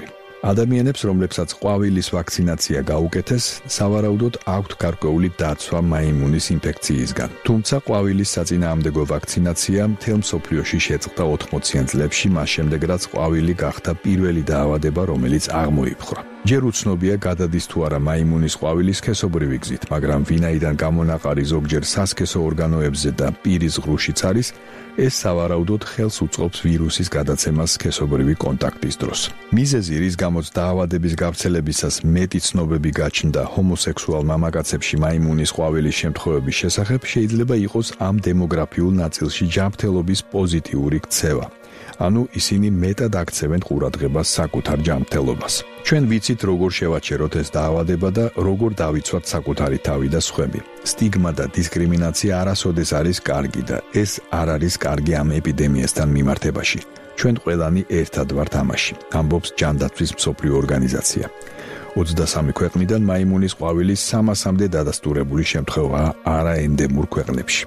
ადამიანებს, რომლებსაც ყვავილის ვაქცინაცია გაუკეთეს, სავარაუდოდ აქვთ გარკვეული დაცვა მაიმუნის ინფექციისგან. თუმცა ყვავილის საწინააღმდეგო ვაქცინაცია მთელ მსოფლიოში შეწყდა ოთხმოციან წლებში, მას შემდეგ რაც ყვავილი გახდა პირველი დაავადება, რომელიც აღმოიფხვრა. ჯერ უცნობია გადადის თუ არა მაიმუნის ყვავილის სქესობრივი გზით, მაგრამ ვინაიდან გამონაყარი ზოგჯერ სასქესო ორგანოებზე და პირის ღრუშიც არის, ეს სავარაუდოდ ხელს უწყობს ვირუსის გადაცემას სქესობრივი კონტაქტის დროს. მიზეზი, რის გამოც დაავადების გავრცელებისას მეტი ცნობები გაჩნდა ჰომოსექსუალ მამაკაცებში მაიმუნის ყვავილის შემთხვევების შესახებ, შეიძლება იყოს ამ დემოგრაფიულ ნაწილში ჯანმრთელობის პოზიტიური ქცევა. ანუ ისინი მეტად აქცევენ ყურადღებას საკუთარ ჯანმრთელობას. ჩვენ ვიცით, როგორ შევაჩეროთ ეს დაავადება და როგორ დავიცვათ საკუთარი თავი და სხვები. სტიგმა და დისკრიმინაცია არასოდეს არის კარგი და ეს არ არის კარგი ამ ეპიდემიასთან მიმართებაში. ჩვენ ყველანი ერთად ვართ ამაში, ამბობს ჯანდაცვის მსოფლიო ორგანიზაცია. ოცდასამი ქვეყნიდან მაიმუნის ყვავილის სამასამდე დადასტურებული შემთხვევაა არაენდემურ ქვეყნებში.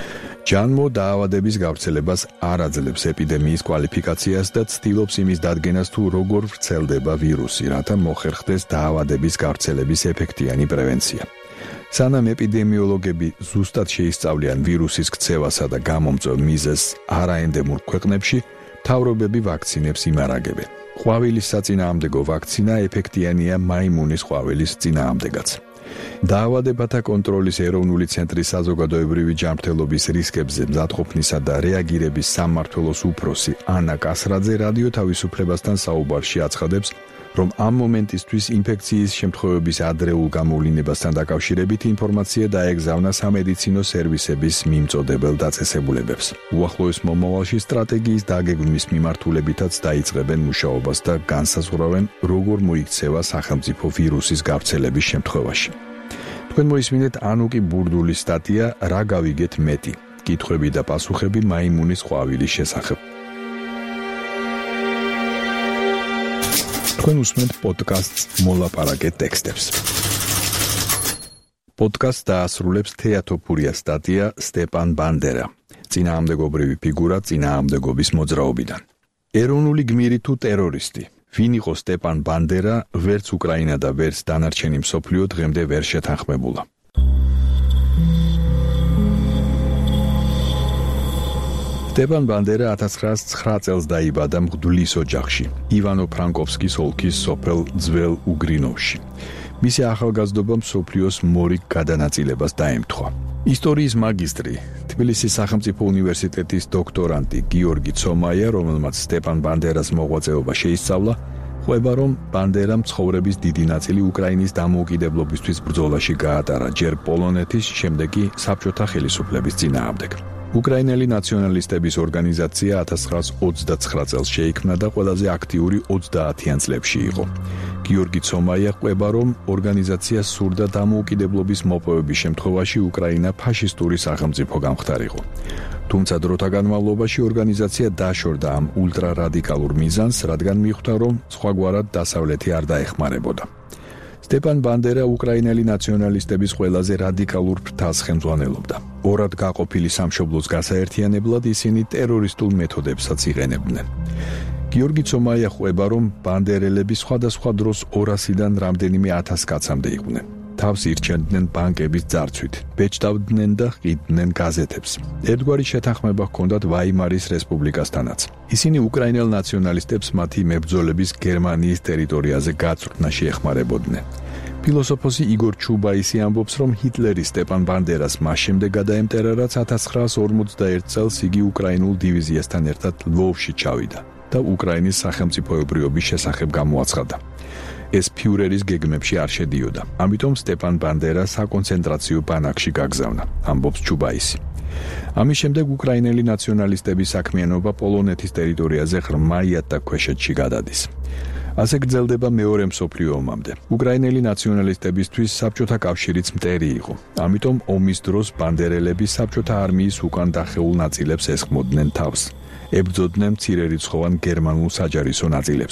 ჯანმო დაავადების გავრცელებას არ აძლევს ეპიდემიის კვალიფიკაციას და ცდილობს იმის დადგენას, თუ როგორ ვრცელდება ვირუსი, რათა მოხერხდეს დაავადების გავრცელების ეფექტიანი პრევენცია. სანამ ეპიდემიოლოგები ზუსტად შეისწავლიან ვირუსის ქცევასა და გამომწვევ მიზეზს არაენდემურ ქვეყნებში, მთავრობები ვაქცინებს იმარაგებენ. ყვავილის საწინააღმდეგო ვაქცინა ეფექტიანია მაიმუნის ყვავილის წინააღმდეგაც. დაავადებათა კონტროლის ეროვნული ცენტრის საზოგადოებრივი ჯანმრთელობის რისკებზე მზადყოფნისა და რეაგირების სამმართველოს უფროსი ანა კასრაძე რადიო თავისუფლებასთან საუბარში აცხადებს, რომ ამ მომენტისთვის ინფექციის შემთხვევების ადრეულ გამოვლინებასთან დაკავშირებით ინფორმაცია დაეგზავნა სამედიცინო სერვისების მიმწოდებელ დაწესებულებებს. უახლოეს მომავალში სტრატეგიის დაგეგმვის მიმართულებითაც დაიწყებენ მუშაობას და განსაზღვრავენ, როგორ მოიქცევა სახელმწიფო ვირუსის გავრცელების შემთხვევაში. თქვენ მოისმინეთ ანუკი ბურდულის სტატია რა გავიგეთ მეტი? კითხვები და პასუხები მაიმუნის ყვავილის შესახებ. თქვენ უსმენთ პოდკასტს მოლაპარაკე ტექსტებს. პოდკასტს დაასრულებს თეატოფურია სტატია სტეპან ბანდერა, წინააღმდეგობრივი ფიგურა წინააღმდეგობის მოძრაობიდან. ეროვნული გმირი თუ ტერორისტი? ვინ იყო სტეპან ბანდერა, ვერც უკრაინა და ვერც დანარჩენი მსოფლიო დღემდე ვერ შეთანხმებულა. სტეპან ბანდერა ათას ცხრაას ცხრა წელს დაიბადა მღვდლის ოჯახში, ივანო-ფრანკოვსკის ოლქის სოფელ ძველ უგრინოვში. მისი ახალგაზრდობა მსოფლიოს მორიგ გადანაწილებას დაემთხვა. ისტორიის მაგისტრი, თბილისის სახელმწიფო უნივერსიტეტის დოქტორანტი გიორგი ცომაია, რომელმაც სტეპან ბანდერას მოღვაწეობა შეისწავლა, ყვება, რომ ბანდერამ ცხოვრების დიდი ნაწილი უკრაინის დამოუკიდებლობისთვის ბრძოლაში გაატარა, ჯერ პოლონეთის, შემდეგ კი საბჭოთა ხელისუფლების წინააღმდეგ. უკრაინელი ნაციონალისტების ორგანიზაცია ათას ცხრაას ოცდაცხრა წელს შეიქმნა და ყველაზე აქტიური ოცდაათიან წლებში იყო. გიორგი ცომაია ყვება, რომ ორგანიზაცია სურდა დამოუკიდებლობის მოპოვების შემთხვევაში უკრაინა ფაშისტური სახელმწიფო გამხდარიყო. თუმცა დროთა განმავლობაში ორგანიზაცია დაშორდა ამ ულტრარადიკალურ მიზანს, რადგან მიხვდა, რომ სხვაგვარად დასავლეთი არ დაეხმარებოდა. სტეპან ბანდერა უკრაინელი ნაციონალისტების ყველაზე რადიკალურ ფრთას ხელმძღვანელობდა. ორად გაყოფილი სამშობლოს გასაერთიანებლად ისინი ტერორისტულ მეთოდებსაც იყენებდნენ. გიორგი ცომაია ყვება, რომ ბანდერელები სხვადასხვა დროს ორასიდან რამდენიმე ათას კაცამდე იყვნენ. თავს ირჩენდნენ ბანკების ძარცვით, ბეჭდავდნენ და ყიდდნენ გაზეთებს. ერთგვარი შეთანხმება ჰქონდათ ვაიმარის რესპუბლიკასთანაც. ისინი უკრაინელ ნაციონალისტებს მათი მებრძოლების გერმანიის ტერიტორიაზე გაწვრთნაში ეხმარებოდნენ. ფილოსოფოსი იგორ ჩუბაისი ამბობს, რომ ჰიტლერი სტეპან ბანდერას მას შემდეგ გადაემტერა, რაც ათას ცხრაას ორმოცდაერთ წელს იგი უკრაინულ დივიზიასთან ერთად ლვოვში ჩავიდა და უკრაინის სახელმწიფოებრიობის შესახებ გამოაცხადა. ეს ფიურერის გეგმებში არ შედიოდა. ამიტომ სტეპან ბანდერა საკონცენტრაციო ბანაკში გაგზავნა, ამბობს ჩუბაისი. ამის შემდეგ უკრაინელი ნაციონალისტების საქმიანობა პოლონეთის ტერიტორიაზე ღრმა იატაკქვეშეთში გადადის. ასე გრძელდება მეორე მსოფლიო ომამდე. უკრაინელი ნაციონალისტებისთვის საბჭოთა კავშირიც მტერი იყო. ამიტომ ომის დროს ბანდერელები საბჭოთა არმიის უკან დახეულ ნაწილებს ესხმოდნენ თავს. ებრძოდნენ მცირერიცხოვან გერმანულ საჯარისო ნაწილებსაც.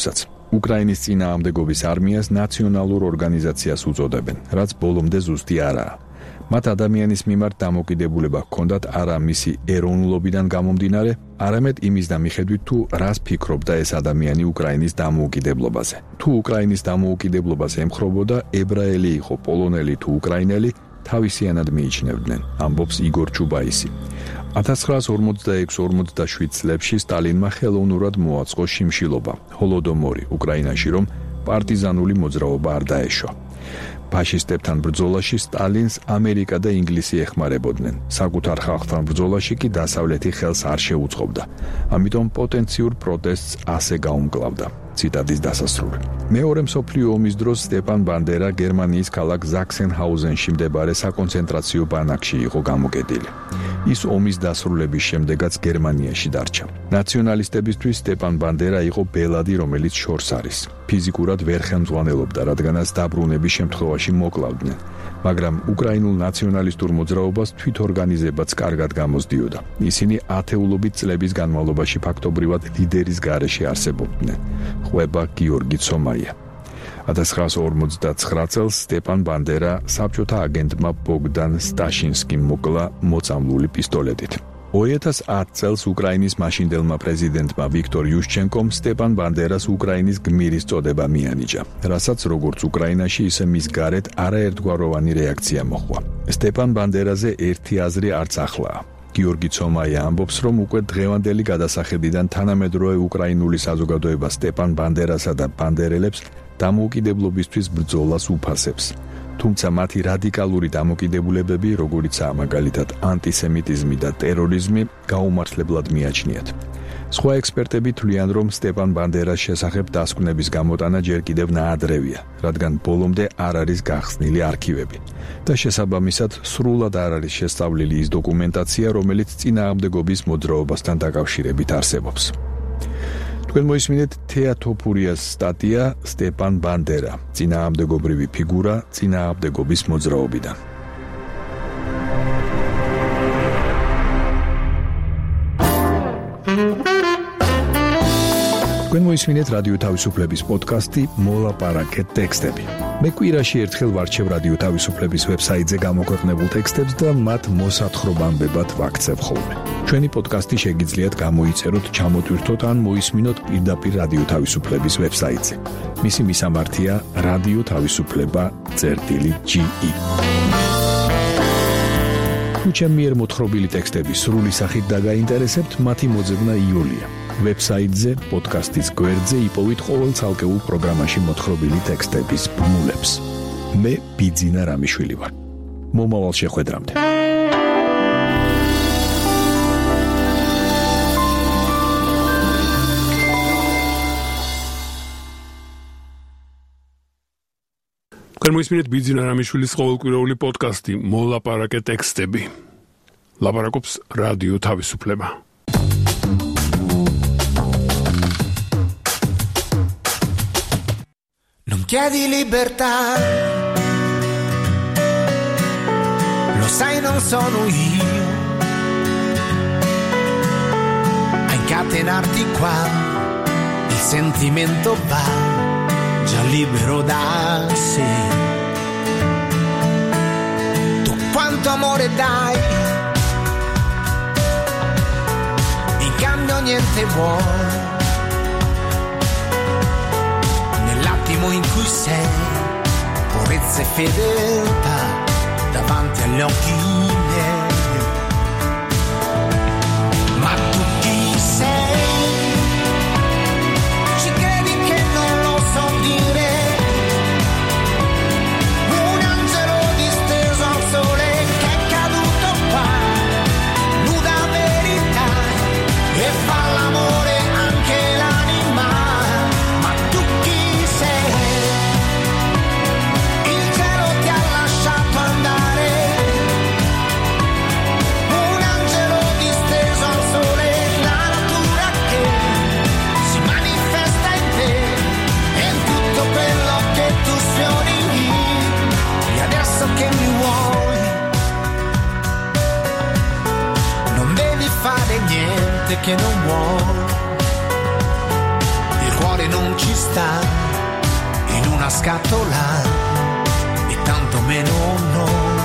უკრაინის წინააღმდეგობის არმიას ნაციონალურ ორგანიზაციას უწოდებენ, რაც ბოლომდე ზუსტი არაა. მათ ადამიანის მიმართ დამოკიდებულება ჰქონდათ არა მისი ეროვნულობიდან გამომდინარე, არამედ იმის მიხედვით თუ რას ფიქრობდა ეს ადამიანი უკრაინის დამოუკიდებლობაზე. თუ უკრაინის დამოუკიდებლობას ემხრობოდა, ებრაელი იყო, პოლონელი თუ უკრაინელი, თავისიანად მიიჩნევდნენ, ამბობს იგორ ჩუბაისი. ათას ცხრაას ორმოცდაექვსი ორმოცდაშვიდ წლებში სტალინმა ხელოვნურად მოაწყო შიმშილობა, ჰოლოდომორი უკრაინაში, რომ პარტიზანული მოძრაობა არ დაეშვა. ფაშისტებთან ბრძოლაში სტალინს ამერიკა და ინგლისი ეხმარებოდნენ. საკუთარ ხალხთან ბრძოლაში კი დასავლეთი ხელს არ შეუწყობდა. ამიტომ პოტენციურ პროტესტს ასე გაუმკლავდა. ციტატის დასასრული. მეორე მსოფლიო ომის დროს სტეპან ბანდერა გერმანიის ქალაქ ზაქსენჰაუზენში მდებარე საკონცენტრაციო ბანაკში იყო გამოკეტილი. ის ომის დასრულების შემდეგაც გერმანიაში დარჩა. ნაციონალისტებისთვის სტეპან ბანდერა იყო ბელადი, რომელიც შორს არის. ფიზიკურად ვერ ხელმძღვანელობდა, რადგანაც დაბრუნების შემთხვევაში მოკლავდნენ. მაგრამ უკრაინულ ნაციონალისტურ მოძრაობას თვითორგანიზებაც კარგად გამოსდიოდა. ისინი ათეულობით წლების განმავლობაში ფაქტობრივად ლიდერის გარეშე არსებობდნენ. ყვება გიორგი ცომაია. ათას ცხრაას ორმოცდაცხრა წელს სტეპან ბანდერა საბჭოთა აგენტმა ბოგდან სტაშინსკიმ მოკლა მოწამლული პისტოლეტით. ორი ათას ათ წელს უკრაინის მაშინდელმა პრეზიდენტმა ვიქტორ იუშჩენკომ სტეპან ბანდერას უკრაინის გმირის წოდება მიანიჭა, რასაც როგორც უკრაინაში, ისე მის გარეთ არაერთგვაროვანი რეაქცია მოჰყვა. სტეპან ბანდერაზე ერთი აზრი არც ახლაა. გიორგი ცომაია ამბობს, რომ უკვე დღევანდელი გადასახედიდან თანამედროვე უკრაინული საზოგადოება სტეპან ბანდერასა და ბანდერელებს დამოუკიდებლობისთვის ბრძოლას უფასებს. თუმცა მათი რადიკალური დამოკიდებულებები, როგორიცაა მაგალითად ანტისემიტიზმი და ტერორიზმი, გაუმართლებლად მიაჩნიათ. სხვა ექსპერტები თვლიან, რომ სტეპან ბანდერას შესახებ დასკვნების გამოტანა ჯერ კიდევ ნაადრევია, რადგან ბოლომდე არ არის გახსნილი არქივები და შესაბამისად სრულად არ არის შესწავლილი ის დოკუმენტაცია, რომელიც წინააღმდეგობის მოძრაობასთან დაკავშირებით არსებობს. თქვენ მოისმინეთ თეატოფურიას სტატია სტეპან ბანდერა, წინააღმდეგობრივი ფიგურა წინააღმდეგობის მოძრაობიდან. თქვენ მოისმინეთ რადიო თავისუფლების პოდკასტი მოლაპარაკე ტექსტები. მე კვირაში ერთხელ ვარჩევ რადიო თავისუფლების ვებსაიტზე გამოქვეყნებულ ტექსტებს და მათ მოსათხრობამდებად ვაქცევ ხოლმე. ჩვენი პოდკასტი შეგიძლიათ გამოიწეროთ, ჩამოტვირთოთ ან მოისმინოთ პირდაპირ რადიო თავისუფლების ვებსაიტზე. მისი მისამართია რადიო თავისუფლება წერტილი ჯი ი. თუ ჩემი მიერ მოთხრობილი ტექსტები სრული სახით დაგაინტერესებთ, მათი მოძებნა იოლია. ვებსაიტზე, პოდკასტის გვერდზე იპოვით ყოველ ცალკეულ პროგრამაში მოთხრობილი ტექსტების ბმულებს. მე ბიძინა რამიშვილი ვარ. მომავალ შეხვედრამდე. თქვენ მოისმინეთ ბიძინა რამიშვილის ყოველკვირეული პოდკასტი მოლაპარაკე ტექსტები. ლაპარაკობს რადიო თავისუფლება. Non chiedi libertà, lo sai non sono io a incatenarti qua, il sentimento va già libero da sé. Tu quanto amore dai, in cambio niente vuoi. Nell'attimo in cui sei, purezza e fedeltà davanti agli occhi miei. Ma tu chi sei? Ci credi che non lo so dire? Un angelo disteso al sole che è caduto qua, nuda verità e fa l'amore anche l'anima. Ma tu chi sei? Il cielo ti ha lasciato andare, un angelo disteso al sole, la natura che si manifesta in te e in tutto quello che tu sfiori. E adesso che mi vuoi, non devi fare niente che non vuoi. Il cuore cuore non ci sta in una scatola e tanto meno noi.